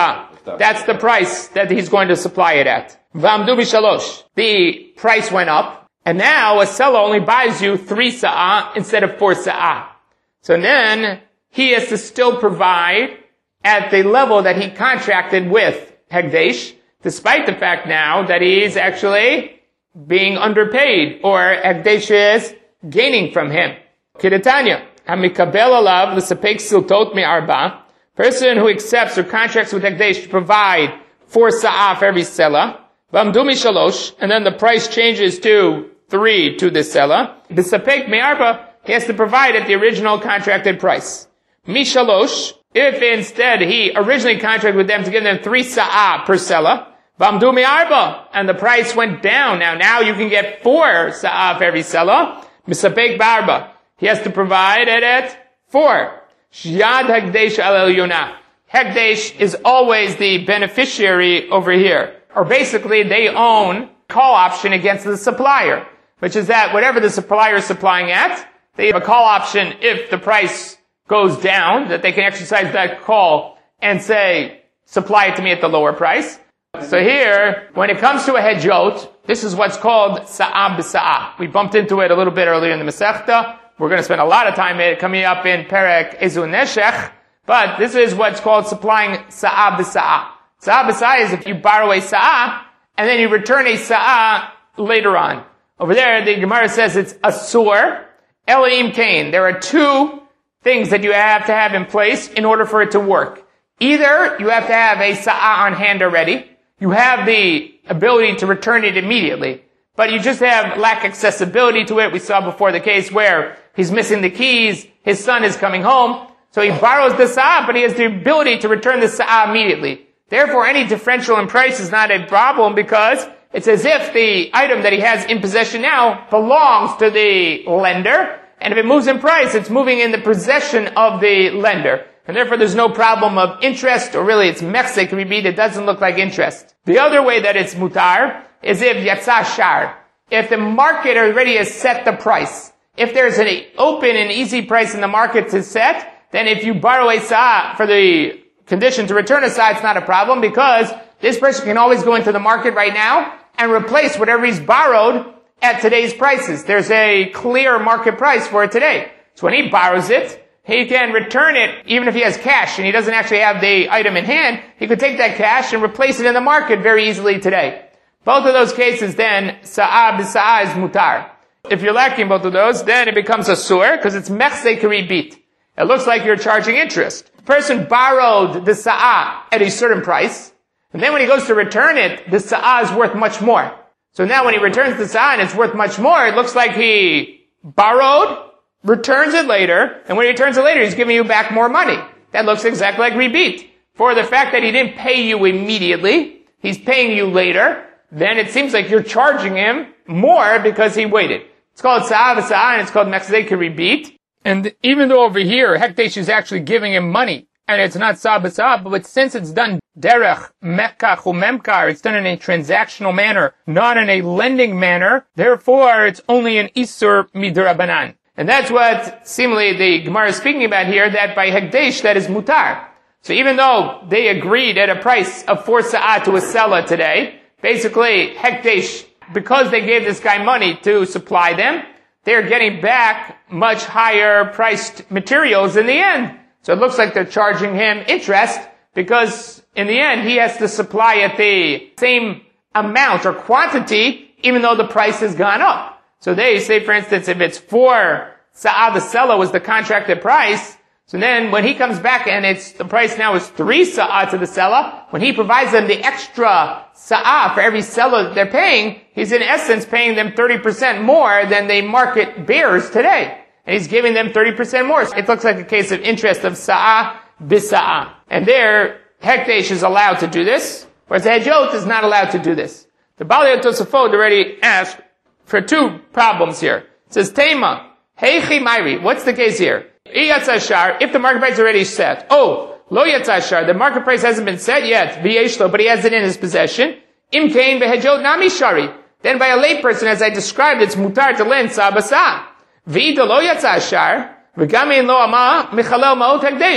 That's the price that he's going to supply it at. V'amdu b'shalosh. The price went up, and now a seller only buys you three sa'ah instead of four sa'ah. So then, he has to still provide at the level that he contracted with Hekdesh, despite the fact now that he is actually being underpaid, or Hekdesh is gaining from him. Kidatanya, hamikabel alav l'sapek siltot mi'arba, person who accepts or contracts with Hekdesh to provide four sa'ah for every selah, v'amdu mishalosh, and then the price changes to three to the selah, b'sapek mi'arba, he has to provide at the original contracted price. Mishalosh, if instead he originally contracted with them to give them three sa'ah per selah, v'amdu mi'arba, and the price went down. Now, now you can get four sa'ah for every selah. Misapek barba, he has to provide it at four. Yad Hekdesh al Yonah. Hekdesh is always the beneficiary over here. Or basically, they own call option against the supplier, which is that whatever the supplier is supplying at, they have a call option if the price goes down, that they can exercise that call and say, supply it to me at the lower price. So here, when it comes to a hedjot, this is what's called sa'ah b'sa'ah. We bumped into it a little bit earlier in the Masechta. We're going to spend a lot of time coming up in Perek Ezu Neshech, but this is what's called supplying sa'ah b'sa'ah. Sa'ah b'sa'ah is if you borrow a sa'ah, and then you return a sa'ah later on. Over there, the Gemara says it's asur, elim kain. There are two things that you have to have in place in order for it to work. Either you have to have a sa'ah on hand already, you have the ability to return it immediately, but you just have lack accessibility to it. We saw before the case where he's missing the keys, his son is coming home, so he borrows the sa'ah, but he has the ability to return the sa'ah immediately. Therefore, any differential in price is not a problem because it's as if the item that he has in possession now belongs to the lender, and if it moves in price, it's moving in the possession of the lender. And therefore there's no problem of interest, or really it's mechsek ribit, it doesn't look like interest. The other way that it's mutar is if yatsa shar. If the market already has set the price. If there's an open and easy price in the market to set, then if you borrow a sa'ah for the condition to return a sa'ah, it's not a problem because this person can always go into the market right now and replace whatever he's borrowed at today's prices. There's a clear market price for it today. So when he borrows it, he can return it even if he has cash and he doesn't actually have the item in hand. He could take that cash and replace it in the market very easily today. Both of those cases then, sa'ah b'sa'ah is mutar. If you're lacking both of those, then it becomes a sur because it's mechsek ribit. It looks like you're charging interest. The person borrowed the sa'ah at a certain price, and then when he goes to return it, the sa'ah is worth much more. So now when he returns the sa'ah and it's worth much more, it looks like he borrowed, returns it later, and when he returns it later, he's giving you back more money. That looks exactly like ribit. For the fact that he didn't pay you immediately, he's paying you later, then it seems like you're charging him more because he waited. It's called sa'ah v'sa'ah, and it's called mechsek ribit. And even though over here, Hekdesh is actually giving him money, and it's not sa'ah v'sa'ah, but since it's done derech, mekach, or memkar, it's done in a transactional manner, not in a lending manner, therefore it's only an isur midrabanan. And that's what seemingly the Gemara is speaking about here, that by Hekdesh that is mutar. So even though they agreed at a price of four sa'ah to a seller today, basically Hekdesh, because they gave this guy money to supply them, they're getting back much higher priced materials in the end. So it looks like they're charging him interest because in the end he has to supply at the same amount or quantity even though the price has gone up. So they say, for instance, if it's four sa'ah the seller was the contracted price, so then when he comes back and it's the price now is three sa'ah to the seller, when he provides them the extra sa'ah for every seller that they're paying, he's in essence paying them thirty percent more than the market bears today. And he's giving them thirty percent more. So it looks like a case of interest of sa'ah b'sa'ah. And there, Hekdesh is allowed to do this, whereas Hedjot is not allowed to do this. The Balei Tosafot already asked for two problems here. It says, Tema, Heichi Mairi, what's the case here? Iyatzashar, if the market price is already set. Oh, Lo Yatzashar, the market price hasn't been set yet, V'yeshlo, but he has it in his possession. Imkain v'hejot nami shari. Then by a layperson, as I described, it's mutar to lend sabasa. V'ida Lo Yatzashar, v'gamein lo ama, michalel ma'ot hekdesh.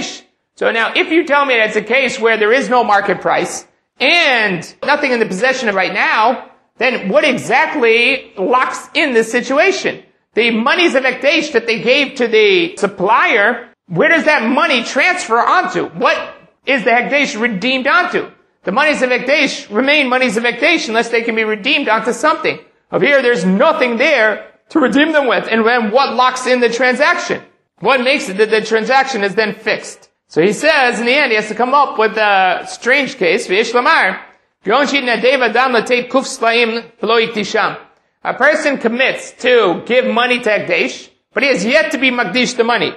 So now, if you tell me that's a case where there is no market price and nothing in the possession of right now, then what exactly locks in this situation? The monies of Hekdesh that they gave to the supplier, where does that money transfer onto? What is the Hekdesh redeemed onto? The monies of Hekdesh remain monies of Hekdesh unless they can be redeemed onto something. Over here, there's nothing there to redeem them with. And then what locks in the transaction? What makes it that the transaction is then fixed? So he says, in the end, he has to come up with a strange case. A person commits to give money to Hekdesh, but he has yet to be Makdish the money.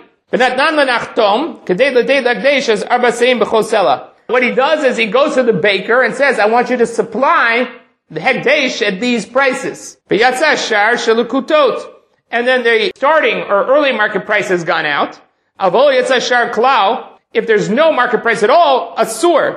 What he does is he goes to the baker and says, I want you to supply the Hekdesh at these prices. And then the starting or early market price has gone out. If there's no market price at all, asur.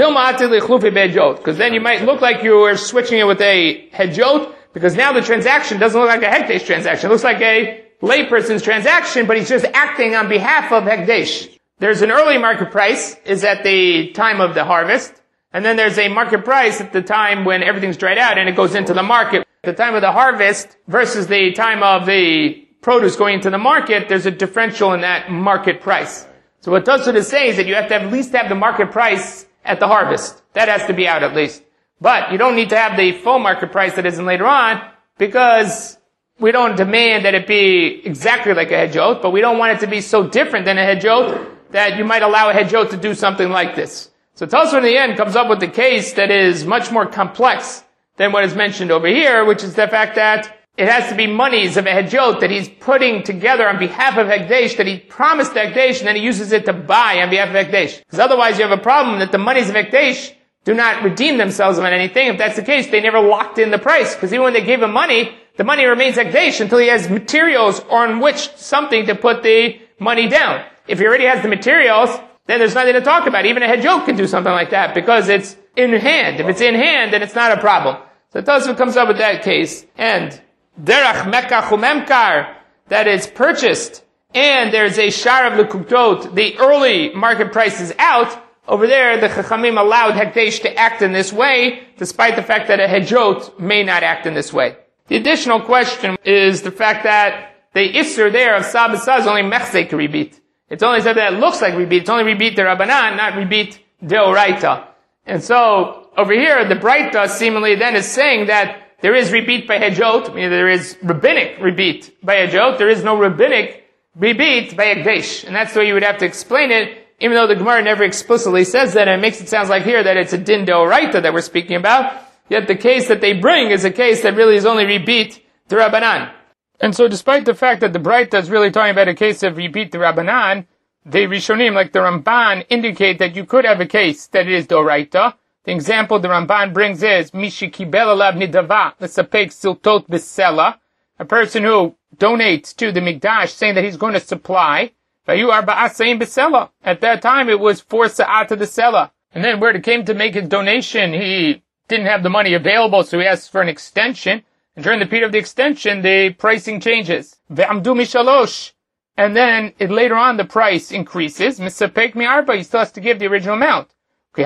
Because then you might look like you are switching it with a hedjot, because now the transaction doesn't look like a Hekdesh transaction. It looks like a layperson's transaction, but he's just acting on behalf of Hekdesh. There's an early market price, is at the time of the harvest, and then there's a market price at the time when everything's dried out and it goes into the market. At the time of the harvest versus the time of the produce going into the market, there's a differential in that market price. So what Tosfot is saying is that you have to have, at least have the market price at the harvest. That has to be out at least. But you don't need to have the full market price that isn't later on, because we don't demand that it be exactly like a hedjot, but we don't want it to be so different than a hedjot that you might allow a hedjot to do something like this. So Tosfot in the end comes up with the case that is much more complex than what is mentioned over here, which is the fact that it has to be monies of a hedjot that he's putting together on behalf of Hekdesh, that he promised Hekdesh, and then he uses it to buy on behalf of Hekdesh. Because otherwise you have a problem that the monies of Hekdesh do not redeem themselves on anything. If that's the case, they never locked in the price. Because even when they gave him money, the money remains Hekdesh until he has materials on which something to put the money down. If he already has the materials, then there's nothing to talk about. Even a hedjot can do something like that because it's in hand. If it's in hand, then it's not a problem. So Tosfot comes up with that case. And derach mekach umemkar, that is purchased, and there's a shar of lekuktot, the early market price is out. Over there, the Chachamim allowed Hekdesh to act in this way, despite the fact that a hedjot may not act in this way. The additional question is the fact that the isser there of sa b'sa is only mechzek ribit. It's only something that looks like ribit. It's only ribit de Rabbanan, not ribit de Oraita. And so, over here, the Braita seemingly then is saying that there is ribit by hedjot, meaning there is rabbinic ribit by hedjot. There is no rabbinic ribit by Hekdesh. And that's the way you would have to explain it, even though the Gemara never explicitly says that, and it makes it sound like here that it's a din d'oraita that we're speaking about. Yet the case that they bring is a case that really is only ribit de Rabbanan. And so despite the fact that the Braita is really talking about a case of ribit de Rabbanan, the Rishonim, like the Ramban, indicate that you could have a case that it is d'oraita. The example the Ramban brings is Mishi kibel alav nidava l'sapek siltot b'sela, a person who donates to the Mikdash saying that he's going to supply. Vayu arba'a sa'im b'sela. At that time it was four sa'at of the sela. And then where it came to make his donation, he didn't have the money available, so he asked for an extension. And during the period of the extension, the pricing changes. Ve'amdu mishalosh. And then it, later on the price increases. Misapek mi'arba, he still has to give the original amount. And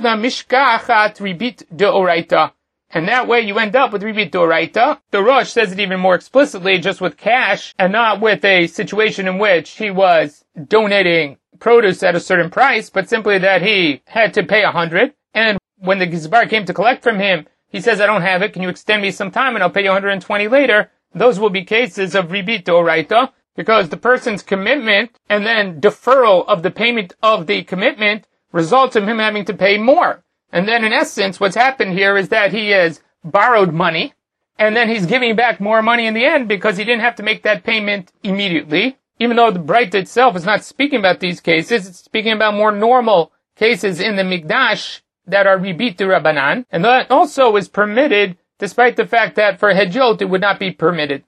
that way you end up with ribit d'oraita. The Rosh says it even more explicitly, just with cash, and not with a situation in which he was donating produce at a certain price, but simply that he had to pay a hundred. And when the Gizbar came to collect from him, he says, I don't have it. Can you extend me some time and I'll pay you one hundred twenty later? Those will be cases of ribit d'oraita, because the person's commitment and then deferral of the payment of the commitment results in him having to pay more. And then in essence, what's happened here is that he has borrowed money, and then he's giving back more money in the end because he didn't have to make that payment immediately. Even though the Braita itself is not speaking about these cases, it's speaking about more normal cases in the Mikdash that are ribit de Rabbanan. And that also is permitted, despite the fact that for hedjot it would not be permitted.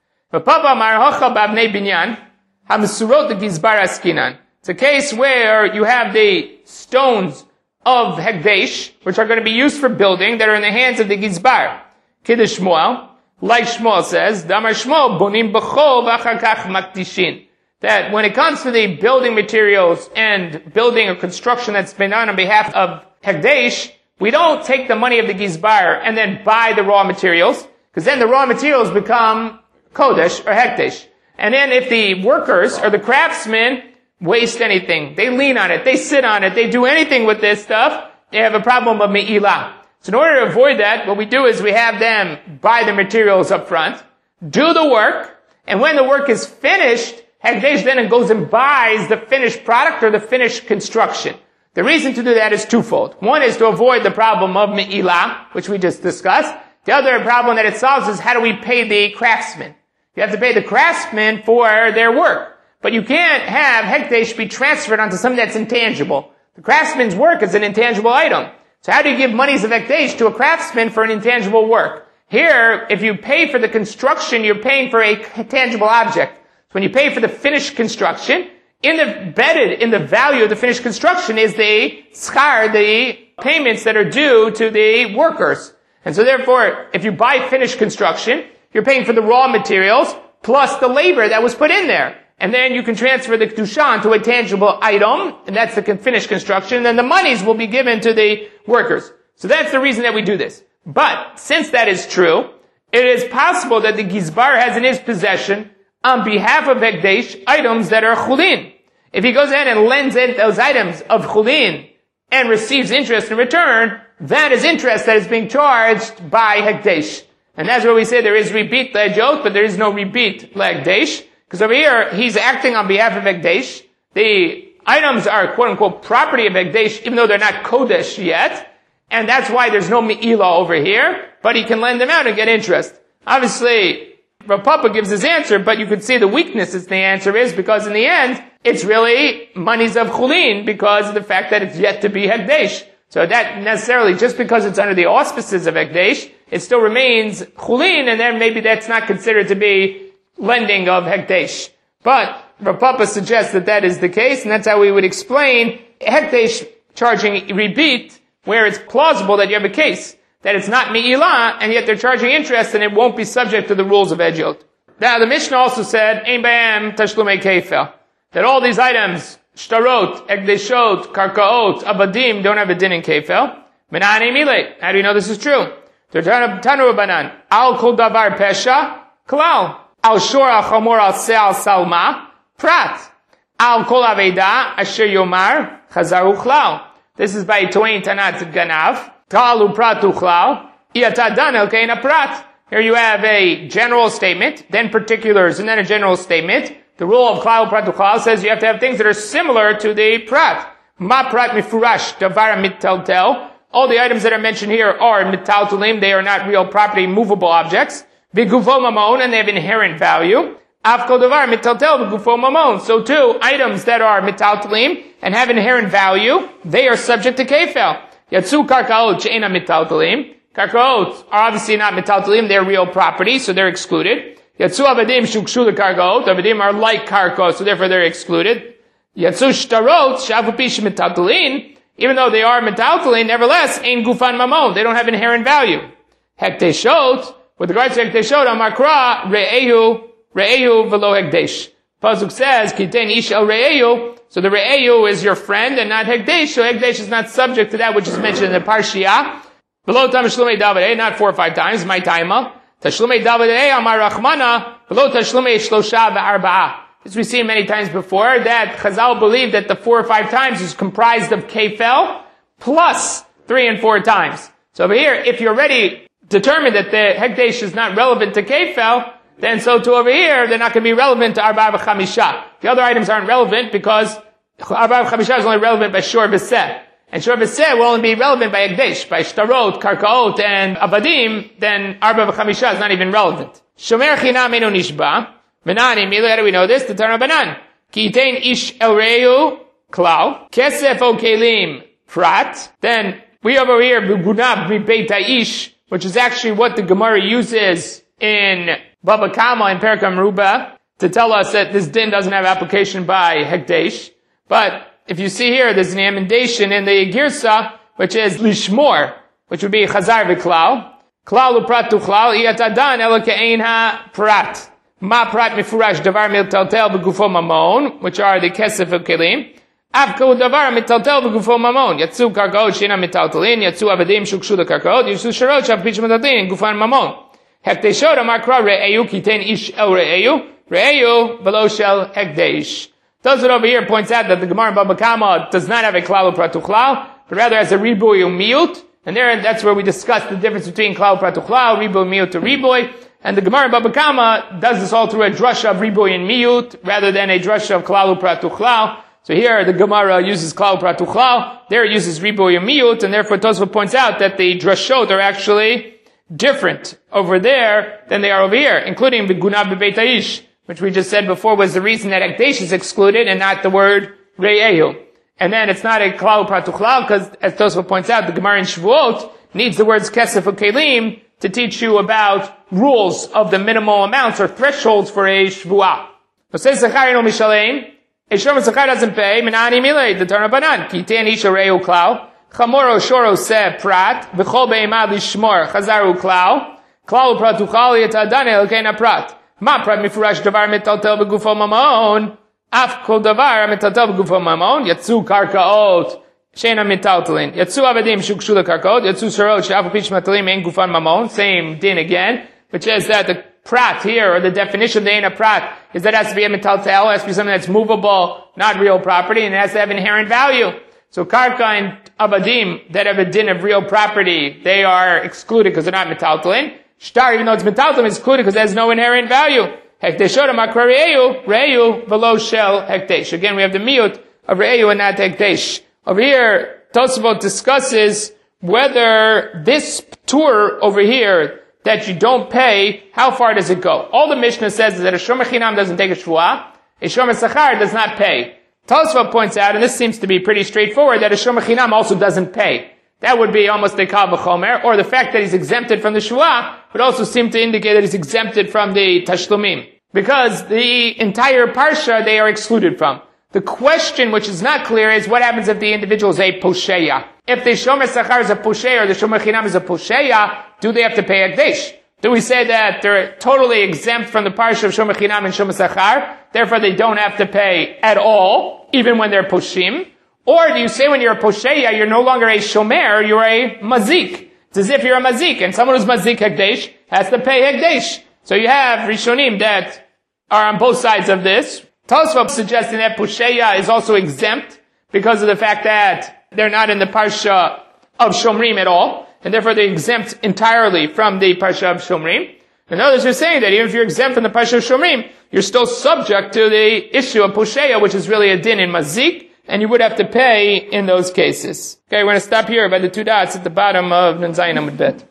It's a case where you have the stones of Hekdesh, which are going to be used for building, that are in the hands of the Gizbar. Kiddush Shmuel, like Shmuel says, Damar Shmuel, bonim b'chol v'achar kach makdishin. that when it comes to the building materials and building or construction that's been done on behalf of Hekdesh, we don't take the money of the Gizbar and then buy the raw materials, because then the raw materials become Kodesh or Hekdesh. And then if the workers or the craftsmen waste anything, they lean on it, they sit on it, they do anything with this stuff, they have a problem of Me'ilah. So in order to avoid that, what we do is we have them buy the materials up front, do the work, and when the work is finished, Hekdesh then goes and buys the finished product or the finished construction. The reason to do that is twofold. One is to avoid the problem of Me'ilah, which we just discussed. The other problem that it solves is how do we pay the craftsmen? You have to pay the craftsmen for their work. But you can't have Hekdesh be transferred onto something that's intangible. The craftsman's work is an intangible item. So how do you give monies of Hekdesh to a craftsman for an intangible work? Here, if you pay for the construction, you're paying for a tangible object. So when you pay for the finished construction, in the, embedded in the value of the finished construction is the schar, the payments that are due to the workers. And so therefore, if you buy finished construction, you're paying for the raw materials plus the labor that was put in there. And then you can transfer the Kedusha to a tangible item, and that's the finished construction, and then the monies will be given to the workers. So that's the reason that we do this. But, since that is true, it is possible that the Gizbar has in his possession, on behalf of Hekdesh, items that are Chulin. If he goes in and lends in those items of Chulin, and receives interest in return, that is interest that is being charged by Hekdesh. And that's where we say there is rebit le'jot, but there is no rebit le'Hekdesh. Because over here, he's acting on behalf of Hekdesh. The items are quote-unquote property of Hekdesh, even though they're not Kodesh yet. And that's why there's no Me'ilah over here. But he can lend them out and get interest. Obviously, Rav Papa gives his answer, but you could see the weakness is the answer is, because in the end, it's really monies of Chulin, because of the fact that it's yet to be Hekdesh. So that necessarily, just because it's under the auspices of Hekdesh, it still remains Chulin, and then maybe that's not considered to be lending of Hekdesh. But Rav Papa suggests that that is the case, and that's how we would explain Hekdesh charging rebit, where it's plausible that you have a case that it's not Me'ilah, and yet they're charging interest, and it won't be subject to the rules of Ejot. Now, the Mishnah also said, Ein B'hem Tashlumei Keifel, that all these items, Shtarot, Hekdeshot, Karkaot, Abadim, don't have a din in Keifel. Menani Milei. How do you know this is true? Tanu Rabbanan, Al Kol Davar Pesha, Klal. Al Shor Al Chamor Al Se Al Salma, Prat. Al Kol Aveda, Asher Yomar, Chazar Uchlal. This is by Toain Tanat Ganav. Ta'alu Prat Uchlal. Iatadan El Keina Prat. Here you have a general statement, then particulars, and then a general statement. The rule of Klal Prat Uchlal says you have to have things that are similar to the Prat. Ma Prat Mifurash, Davar Mitteltel. All the items that are mentioned here are Mittaltelim. They are not real property, movable objects. B'gufo mamon, and they have inherent value. Afkol davar mitaltel b'gufo mamon. So too, items that are mitaltelim and have inherent value, they are subject to kefel. Yatsu karkaot she'ena mitaltelim. Karkaot are obviously not mitaltelim, they're real property, so they're excluded. Yatsu avadim shukshu the karkaot. Avadim are like karkos, so therefore they're excluded. Yatsu shtarot shavupish mitaltelin. Even though they are mitaltelin, nevertheless, ein gufan mamon. They don't have inherent value. Hekteshot. With regards to Hekdeshot, Amakra, Re'ehu, Re'ehu velo Hekdesh. Pasuk says, Kitein ish el Re'ehu, so the Re'ehu is your friend and not Hekdesh, so Hekdesh is not subject to that which is mentioned in the Parshiah. Below Tam Shlumei Davidei, not four or five times, my taima. Tashlumei Davidei, Amar Rachmana, below Tashlumei Shlosha ve'arba'ah. This we've seen many times before, that Chazal believed that the four or five times is comprised of Kefel, plus three and four times. So over here, if you're ready determined that the Hekdesh is not relevant to Kefel, then so too over here, they're not going to be relevant to Arba v'chamisha. The other items aren't relevant because Arba v'chamisha is only relevant by Shor v'seh. And Shor v'seh will only be relevant by Hekdesh. By Shtarot, Karkaot, and Abadim, then Arba v'chamisha is not even relevant. Shomer chinam enu nishba. Menani, Mila, how do we know this? The Tana Banan. Ki yitain ish el reyu, Klau. Kesef o kelim, Prat. Then, we over here, B'gunab mi beit ha'ish, which is actually what the Gemara uses in Baba Kama and Perkam Ruba to tell us that this din doesn't have application by Hekdesh. But if you see here, there's an amendation in the Girsa, which is Lishmor, which would be Chazar v'Klal. Klal u'prat tuchlal, iyatadan ela ke'ein ha prat. Ma prat mifurash davar mitaltel b'gufo mamon, which are the kesef of kelim. Avko davar mitaltel b'gufo mamon. Yatsu karkaot shina mitaltelin, yatsu avadim shukshu karkaot, yatsu sharot shav pitch mitaltelin, gufan mamon. Hekteshot amakra re'eyu kiten ish el re'eyu, re'eyu velo shel hekdesh. Tosfot over here points out that the Gemara in Baba Kama does not have a klal pratuchlal, but rather has a riboy umiyut, and there that's where we discuss the difference between klal pratuchlal, riboy umiyut to riboy. And the Gemara in Baba Kama does this all through a drasha of riboy and miyut, rather than a drasha of klalu pratuchlal. So here the Gemara uses klalu pratuchlal, there it uses riboy and miyut, and therefore Tosfot points out that the drashot are actually different over there than they are over here, including the guna b'beit ha'ish, which we just said before was the reason that ekdesh is excluded and not the word re'ehu. And then it's not a klalu pratuchlal because, as Tosfot points out, the Gemara in Shavuot needs the words kesef of kelim to teach you about rules of the minimal amounts or thresholds for a shvuah. So says Zachar no mishalein, a shom Zachar doesn't pay, minani milei, the Torah banan, ki ten isha reu klau, chamoro shoro se prat, v'chol be'imad lishmor, chazaru klau, klau pratuchal yetadane elkeina prat. Ma prat mifurash davar metaltel begufo mamon, af kol davar metaltel begufo mamon, yatsu karkaot, Shena mitaltelin. Yatsu avadim shukshu karkot. Yatsu sharot she'afu pitch matalim ein gufan mamon. Same din again, which is that the prat here, or the definition of the ein a prat, is that it has to be a mitaltel, it has to be something that's movable, not real property, and it has to have inherent value. So karka and avadim that have a din of real property, they are excluded because they're not mitaltelin. Shtar, even though it's mitaltelin, is excluded because it has no inherent value. Hekdeshot amakra re'eyu, re'eyu velo shel hekdesh. Again, we have the miyut of re'eyu and not hekdesh. Over here, Tosfot discusses whether this tour over here that you don't pay, how far does it go? All the Mishnah says is that a Shom Chinam doesn't take a Shvuah, a Shom Sachar does not pay. Tosfot points out, and this seems to be pretty straightforward, that a Shom Chinam also doesn't pay. That would be almost a Kal V'chomer, or the fact that he's exempted from the Shvuah would also seem to indicate that he's exempted from the Tashlumim. Because the entire Parsha they are excluded from. The question which is not clear is what happens if the individual is a posheya. If the shomer sachar is a posheya or the shomer chinam is a posheya, do they have to pay ekdesh? Do we say that they're totally exempt from the parsha of shomer chinam and shomer sachar, therefore they don't have to pay at all, even when they're poshim? Or do you say when you're a posheya, you're no longer a shomer, you're a mazik? It's as if you're a mazik, and someone who's mazik ekdesh has to pay ekdesh. So you have rishonim that are on both sides of this. Tosfot suggesting that Pusheya is also exempt because of the fact that they're not in the Parsha of Shomrim at all, and therefore they're exempt entirely from the Parsha of Shomrim. And others are saying that even if you're exempt from the Parsha of Shomrim, you're still subject to the issue of Pusheya, which is really a din in Mazik, and you would have to pay in those cases. Okay, we're going to stop here by the two dots at the bottom of Nun Zayin Amud Bet.